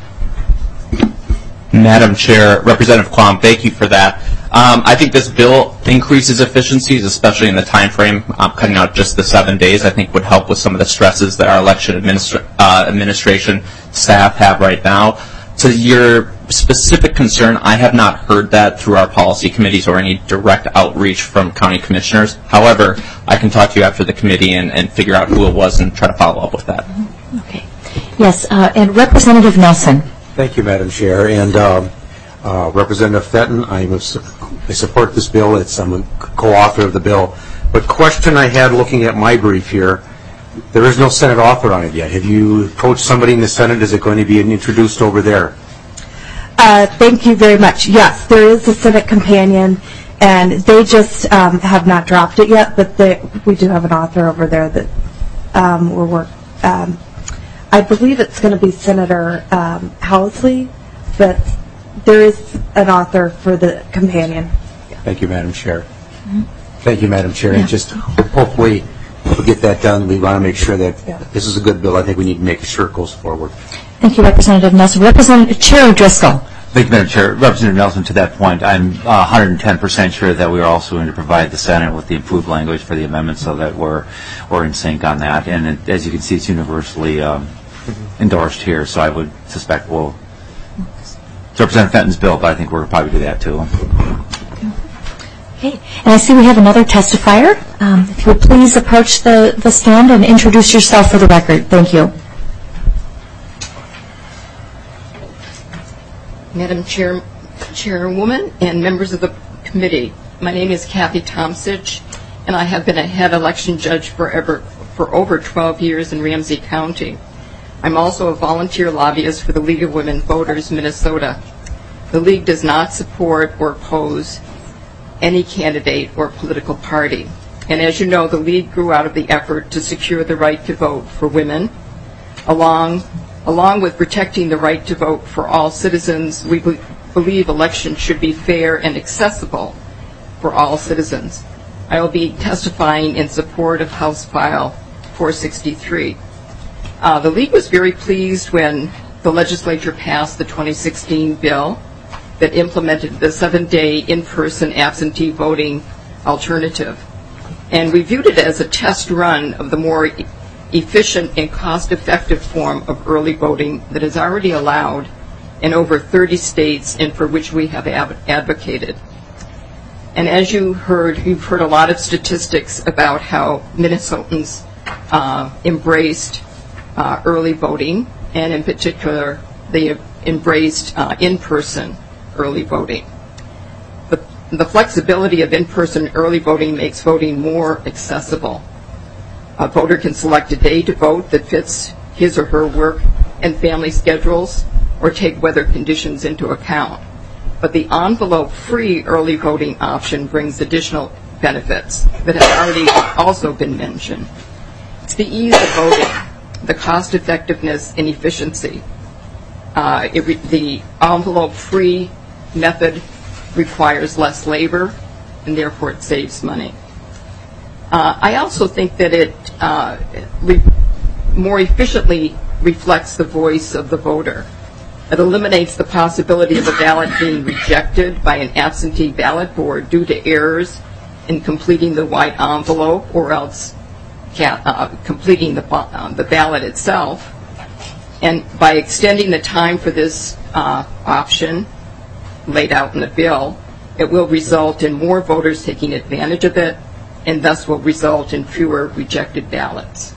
Speaker 21: Madam Chair, Representative Quam, thank you for that. I think this bill increases efficiencies, especially in the time frame. Cutting out just the 7 days, I think, would help with some of the stresses that our election administration staff have right now. To your specific concern, I have not heard that through our policy committees or any direct outreach from county commissioners. However, I can talk to you after the committee and figure out who it was and try to follow up with that.
Speaker 8: Okay. Yes, and Representative Nelson.
Speaker 5: Thank you, Madam Chair. And Representative Fenton, I support this bill. I'm a co-author of the bill. But question I had looking at my brief here, there is no Senate author on it yet. Have you approached somebody in the Senate? Is it going to be introduced over there?
Speaker 16: Thank you very much. Yes, there is a Senate companion, and they just have not dropped it yet, but we do have an author over there that we're working. I believe it's going to be Senator Housley, but there is an author for the companion.
Speaker 5: Thank you, Madam Chair. Thank you, Madam Chair. And just hopefully we'll get that done. We want to make sure that this is a good bill. I think we need to make sure it goes forward.
Speaker 8: Thank you, Representative Nelson. Representative Chair O'Driscoll.
Speaker 1: Thank you, Madam Chair. Representative Nelson, to that point, I'm 110% sure that we are also going to provide the Senate with the improved language for the amendment so that we're in sync on that. And as you can see, it's universally endorsed here, so I would suspect we'll Representative Fenton's bill, but I think we'll probably do that too.
Speaker 8: Okay, and I see we have another testifier. If you would please approach the stand and introduce yourself for the record. Thank you.
Speaker 22: Madam Chairwoman and members of the committee, my name is Kathy Tomsich, and I have been a head election judge for over 12 years in Ramsey County. I'm also a volunteer lobbyist for the League of Women Voters Minnesota. The League does not support or oppose any candidate or political party. And as you know, the League grew out of the effort to secure the right to vote for women. Along with protecting the right to vote for all citizens, we believe elections should be fair and accessible for all citizens. I will be testifying in support of House File 463. The League was very pleased when the legislature passed the 2016 bill that implemented the 7-day in-person absentee voting alternative. And we viewed it as a test run of the more efficient and cost-effective form of early voting that is already allowed in over 30 states and for which we have advocated. And as you've heard a lot of statistics about how Minnesotans embraced early voting, and in particular, they embraced in-person early voting. The flexibility of in-person early voting makes voting more accessible. A voter can select a day to vote that fits his or her work and family schedules or take weather conditions into account. But the envelope-free early voting option brings additional benefits that have already also been mentioned. It's the ease of voting, the cost-effectiveness and efficiency. The envelope-free method requires less labor, and therefore it saves money. I also think that it more efficiently reflects the voice of the voter. It eliminates the possibility of a ballot being rejected by an absentee ballot board due to errors in completing the white envelope or else completing the ballot itself. And by extending the time for this option laid out in the bill, it will result in more voters taking advantage of it, and thus will result in fewer rejected ballots.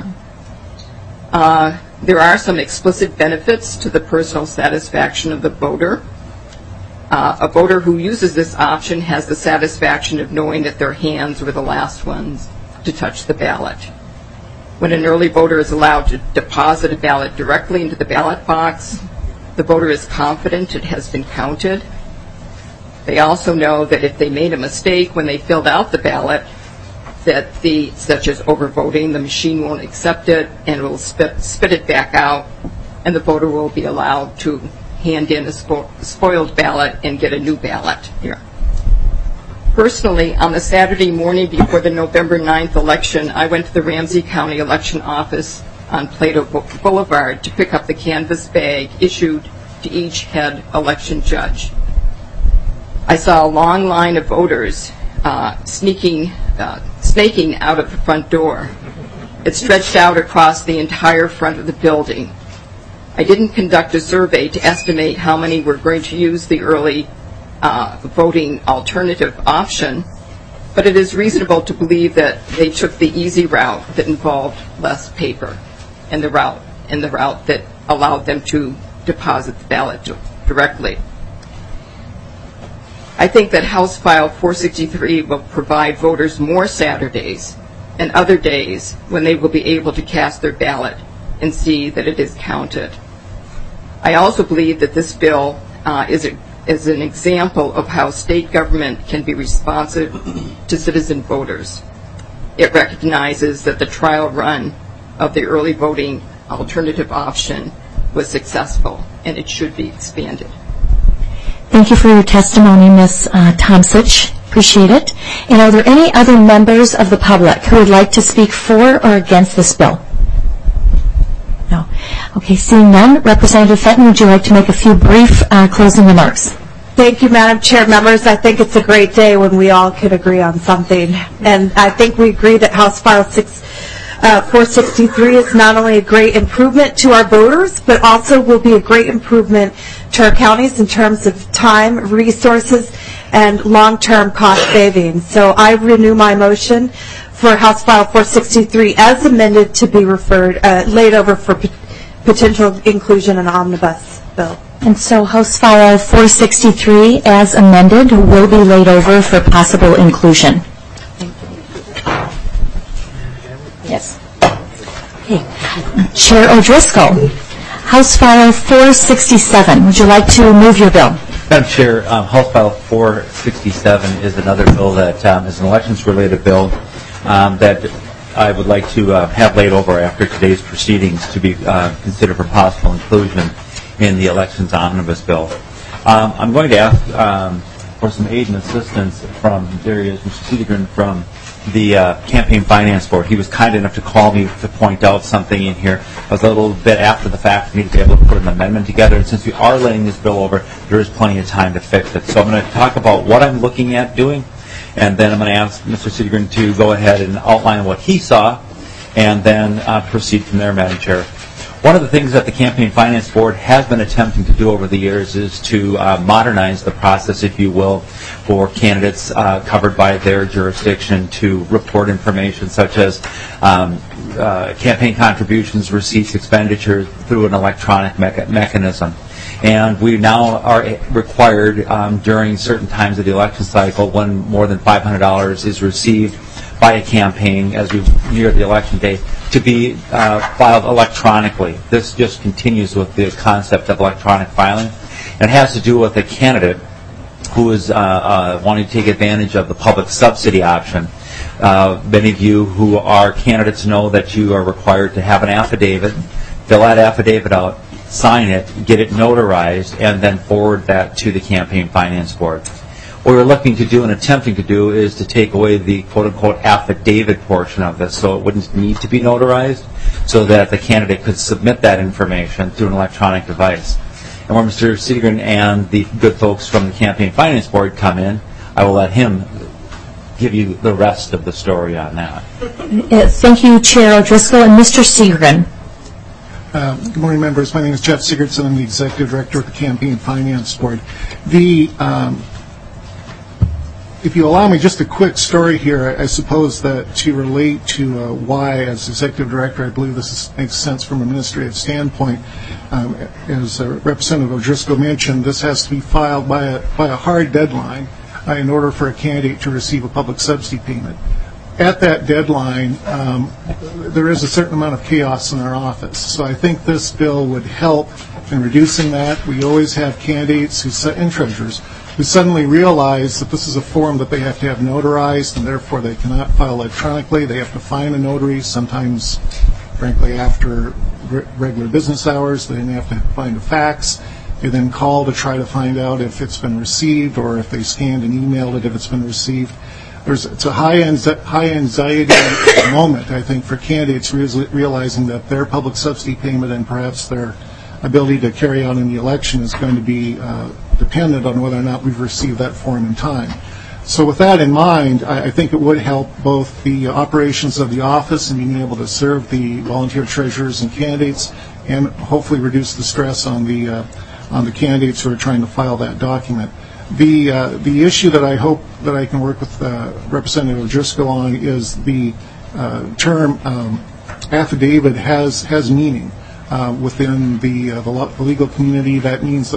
Speaker 22: There are some explicit benefits to the personal satisfaction of the voter. A voter who uses this option has the satisfaction of knowing that their hands were the last ones to touch the ballot. When an early voter is allowed to deposit a ballot directly into the ballot box, the voter is confident it has been counted. They also know that if they made a mistake when they filled out the ballot, such as overvoting, the machine won't accept it and will spit it back out, and the voter will be allowed to hand in a spoiled ballot and get a new ballot here. Personally, on the Saturday morning before the November 9th election, I went to the Ramsey County Election Office on Plato Boulevard to pick up the canvas bag issued to each head election judge. I saw a long line of voters snaking out of the front door. It stretched out across the entire front of the building. I didn't conduct a survey to estimate how many were going to use the early voting alternative option, but it is reasonable to believe that they took the easy route that involved less paper and the route that allowed them to deposit the ballot directly. I think that House File 463 will provide voters more Saturdays and other days when they will be able to cast their ballot and see that it is counted. I also believe that this bill is an example of how state government can be responsive to citizen voters. It recognizes that the trial run of the early voting alternative option was successful, and it should be expanded.
Speaker 8: Thank you for your testimony, Ms. Tomsich. Appreciate it. And are there any other members of the public who would like to speak for or against this bill? No. Okay, seeing none, Representative Fenton, would you like to make a few brief closing remarks?
Speaker 16: Thank you, Madam Chair. Members, I think it's a great day when we all can agree on something. And I think we agree that House File 463 is not only a great improvement to our voters, but also will be a great improvement to our counties in terms of time, resources, and long-term cost savings. So I renew my motion for House File 463 as amended to be laid over for potential inclusion in an omnibus bill.
Speaker 8: And so House File 463 as amended will be laid over for possible inclusion. Yes. Okay. Chair O'Driscoll, House File 467. Would you like to move your bill?
Speaker 1: Madam Chair, House File 467 is another bill that is an elections-related bill that I would like to have laid over after today's proceedings to be considered for possible inclusion in the elections omnibus bill. I'm going to ask for some aid and assistance from Mr. Cedergren from the Campaign Finance Board. He was kind enough to call me to point out something in here. It was a little bit after the fact for me to be able to put an amendment together. And since we are laying this bill over, there is plenty of time to fix it. So I'm going to talk about what I'm looking at doing, and then I'm going to ask Mr. Cedergren to go ahead and outline what he saw, and then proceed from there, Madam Chair. One of the things that the Campaign Finance Board has been attempting to do over the years is to modernize the process, if you will, for candidates covered by their jurisdiction to report information such as campaign contributions, receipts, expenditures through an electronic mechanism. And we now are required during certain times of the election cycle when more than $500 is received by a campaign as we near the election day to be filed electronically. This just continues with the concept of electronic filing. It has to do with a candidate who is wanting to take advantage of the public subsidy option. Many of you who are candidates know that you are required to have an affidavit, fill that affidavit out, sign it, get it notarized, and then forward that to the Campaign Finance Board. What we're looking to do and attempting to do is to take away the quote-unquote affidavit portion of this, so it wouldn't need to be notarized, so that the candidate could submit that information through an electronic device. And when Mr. Cedergren and the good folks from the Campaign Finance Board come in, I will let him give you the rest of the story on that.
Speaker 8: Thank you, Chair O'Driscoll. And Mr. Cedergren.
Speaker 4: Good morning, members. My name is Jeff Sigurdson. I'm the Executive Director of the Campaign Finance Board. If you allow me, just a quick story here, I suppose that to relate to why, as Executive Director, I believe makes sense from an administrative standpoint. As Representative O'Driscoll mentioned, this has to be filed by a hard deadline in order for a candidate to receive a public subsidy payment. At that deadline, there is a certain amount of chaos in our office. So I think this bill would help in reducing that. We always have candidates and treasurers who suddenly realize that this is a form that they have to have notarized, and therefore they cannot file electronically. They have to find a notary, sometimes, frankly, after regular business hours. They then have to find a fax. They then call to try to find out if it's been received, or if they scanned and emailed it if it's been received. It's a high anxiety moment, I think, for candidates realizing that their public subsidy payment and perhaps their ability to carry out in the election is going to be dependent on whether or not we've received that form in time. So with that in mind, I think it would help both the operations of the office and being able to serve the volunteer treasurers and candidates, and hopefully reduce the stress on the candidates who are trying to file that document. The issue that I hope that I can work with Representative O'Driscoll on is the term affidavit has meaning. Within the legal community, that means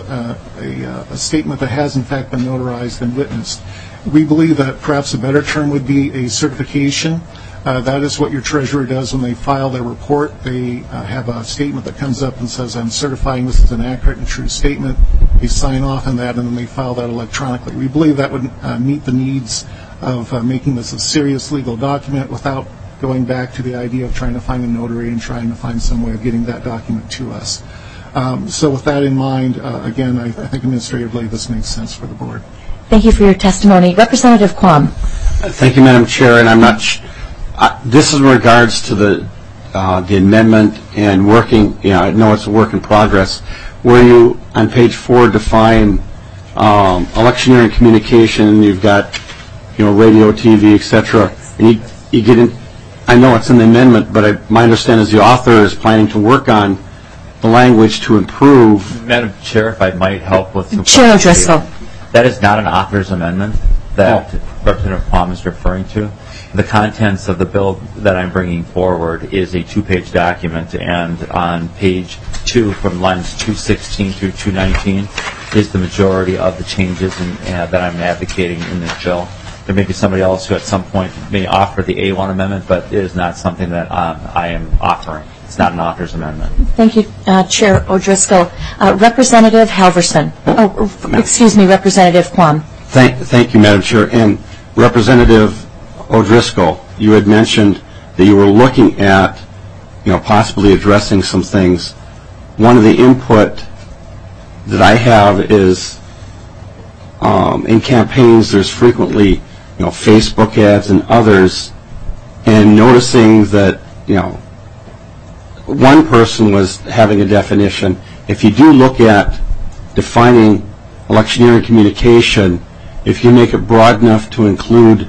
Speaker 4: a statement that has in fact been notarized and witnessed. We believe that perhaps a better term would be a certification. That is what your treasurer does when they file their report. They have a statement that comes up and says, I'm certifying this is an accurate and true statement. They sign off on that, and then they file that electronically. We believe that would meet the needs of making this a serious legal document without going back to the idea of trying to find a notary and trying to find some way of getting that document to us. So with that in mind, again, I think administratively this makes sense for the board.
Speaker 8: Thank you for your testimony. Representative Quam.
Speaker 13: Thank you, Madam Chair, and I'm not this is in regards to the amendment and working, I know it's a work in progress, where you, on page 4, define electioneering communication, you've got, radio, TV, etc., and you get in, I know it's in the amendment, but my understanding is the author is planning to work on the language to improve.
Speaker 1: Madam Chair, if I might help with some
Speaker 8: Chair O'Driscoll.
Speaker 1: That is not an author's amendment that Representative Quam is referring to. The contents of the bill that I'm bringing forward is a 2-page document, and on page 2, from lines 216 through 219, is the majority of the changes that I'm advocating in this bill. There may be somebody else who at some point may offer the A1 amendment, but it is not something that I am offering. It's not an author's amendment.
Speaker 8: Thank you, Chair O'Driscoll. Representative Halverson. Excuse me, Representative Quam.
Speaker 13: Thank you, Madam Chair. And Representative O'Driscoll, you had mentioned that you were looking at, possibly addressing some things. One of the input that I have is in campaigns there's frequently, Facebook ads and others, and noticing that, one person was having a definition. If you do look at defining electioneering communication, if you make it broad enough to include,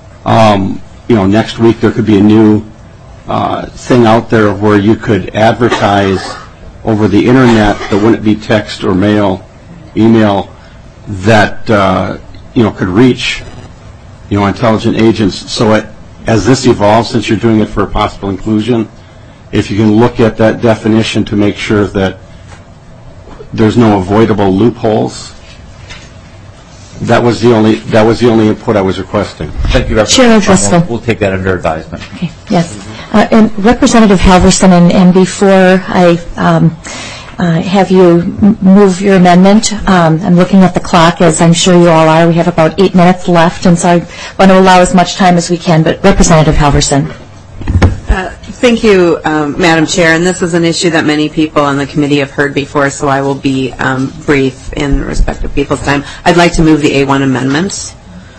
Speaker 13: next week there could be a new thing out there where you could advertise over the internet that wouldn't be text or email, that could reach intelligent agents. So as this evolves, since you're doing it for possible inclusion, if you can look at that definition to make sure that there's no avoidable loopholes. That was the only input I was requesting.
Speaker 1: Thank you,
Speaker 8: Chair O'Driscoll.
Speaker 1: We'll take that under advisement.
Speaker 8: Okay. Yes. And Representative Halverson, and before I have you move your amendment, I'm looking at the clock, as I'm sure you all are. We have about 8 minutes left, and so I want to allow as much time as we can. But Representative Halverson.
Speaker 3: Thank you, Madam Chair. And this is an issue that many people on the committee have heard before, so I will be brief in respect of people's time. I'd like to move the A1 amendments.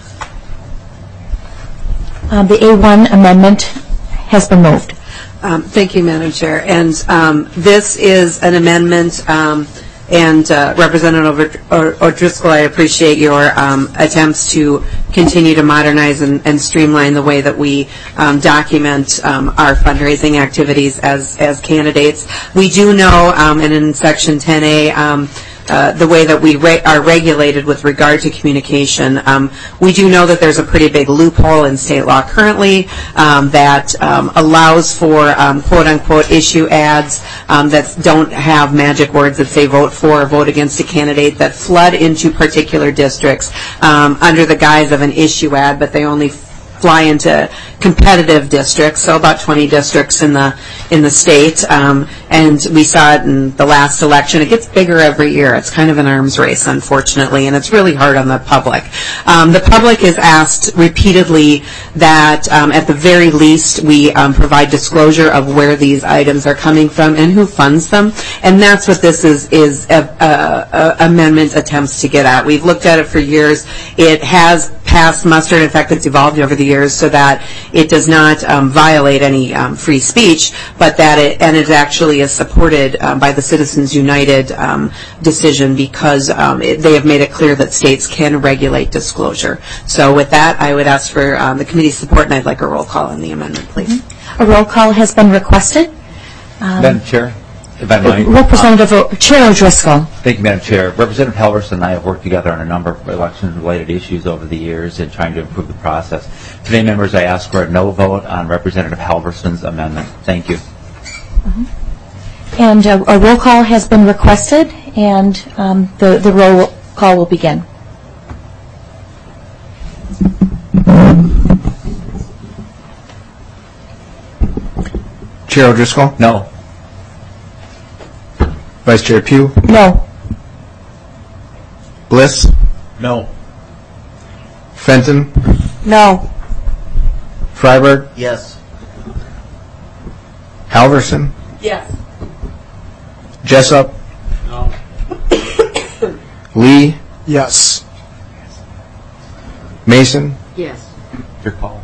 Speaker 8: The A1 amendment has been moved.
Speaker 3: Thank you, Madam Chair. And this is an amendment And Representative O'Driscoll, I appreciate your attempts to continue to modernize and streamline the way that we document our fundraising activities as candidates. We do know, and in Section 10A, the way that we are regulated with regard to communication. We do know that there's a pretty big loophole in state law currently that allows for quote-unquote issue ads that don't have magic words that say vote for or vote against a candidate that flood into particular districts under the guise of an issue ad, but they only fly into competitive districts, so about 20 districts in the state, and we saw it in the last election. It gets bigger every year. It's kind of an arms race, unfortunately, and it's really hard on the public. The public is asked repeatedly that at the very least we provide disclosure of where these items are coming from and who funds them, and that's what this is amendment attempts to get at. We've looked at it for years. It has passed muster. In fact, it's evolved over the years so that it does not violate any free speech, but that it actually is supported by the Citizens United decision because they have made it clear that states can regulate disclosure. So with that, I would ask for the committee's support, and I'd like a roll call on the amendment, please.
Speaker 8: A roll call has been requested.
Speaker 1: Madam Chair, if I might.
Speaker 8: Representative Chair O'Driscoll.
Speaker 1: Thank you, Madam Chair. Representative Halverson and I have worked together on a number of election-related issues over the years in trying to improve the process. Today, members, I ask for a no vote on Representative Halverson's amendment. Thank you.
Speaker 8: And a roll call has been requested, and the roll call will begin.
Speaker 14: Chair O'Driscoll?
Speaker 1: No.
Speaker 14: Vice Chair Pugh?
Speaker 8: No.
Speaker 14: Bliss?
Speaker 1: No.
Speaker 14: Fenton?
Speaker 16: No.
Speaker 14: Freiberg?
Speaker 7: Yes.
Speaker 14: Halverson?
Speaker 22: Yes.
Speaker 14: Jessup?
Speaker 15: No.
Speaker 14: Lee?
Speaker 19: Yes.
Speaker 14: Mason?
Speaker 22: Yes.
Speaker 1: Your call.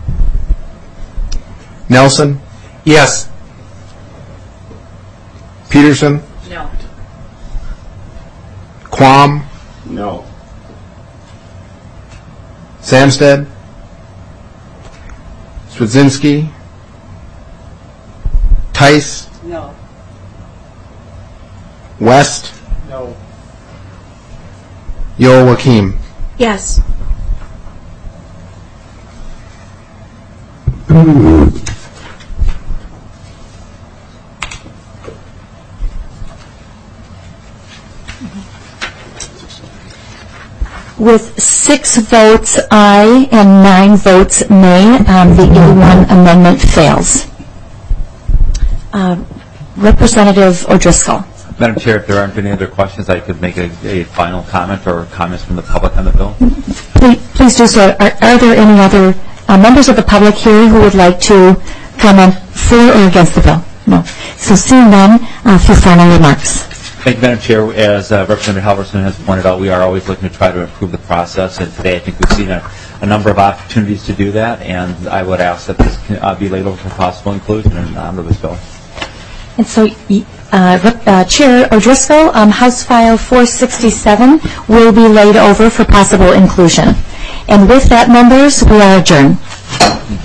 Speaker 14: Nelson?
Speaker 19: Yes.
Speaker 14: Peterson?
Speaker 22: No.
Speaker 14: Quam?
Speaker 15: No.
Speaker 14: Samstead? Swedzinski? Tice?
Speaker 22: No.
Speaker 14: West?
Speaker 15: No.
Speaker 14: Yoel-Wakim?
Speaker 16: Yes.
Speaker 8: With 6 votes aye and 9 votes nay, the A1 amendment fails. Representative O'Driscoll.
Speaker 1: Madam Chair, if there aren't any other questions, I could make a final comment or comments from the public on the bill.
Speaker 8: Please do so. Are there any other members of the public here who would like to comment for or against the bill? No. So seeing none, a few final remarks.
Speaker 1: Thank you, Madam Chair. As Representative Halverson has pointed out, we are always looking to try to improve the process, and today I think we've seen a number of opportunities to do that, and I would ask that this can be laid over for possible inclusion in the omnibus bill.
Speaker 8: And so, Chair O'Driscoll, House File 467 will be laid over for possible inclusion. And with that, members, we are adjourned.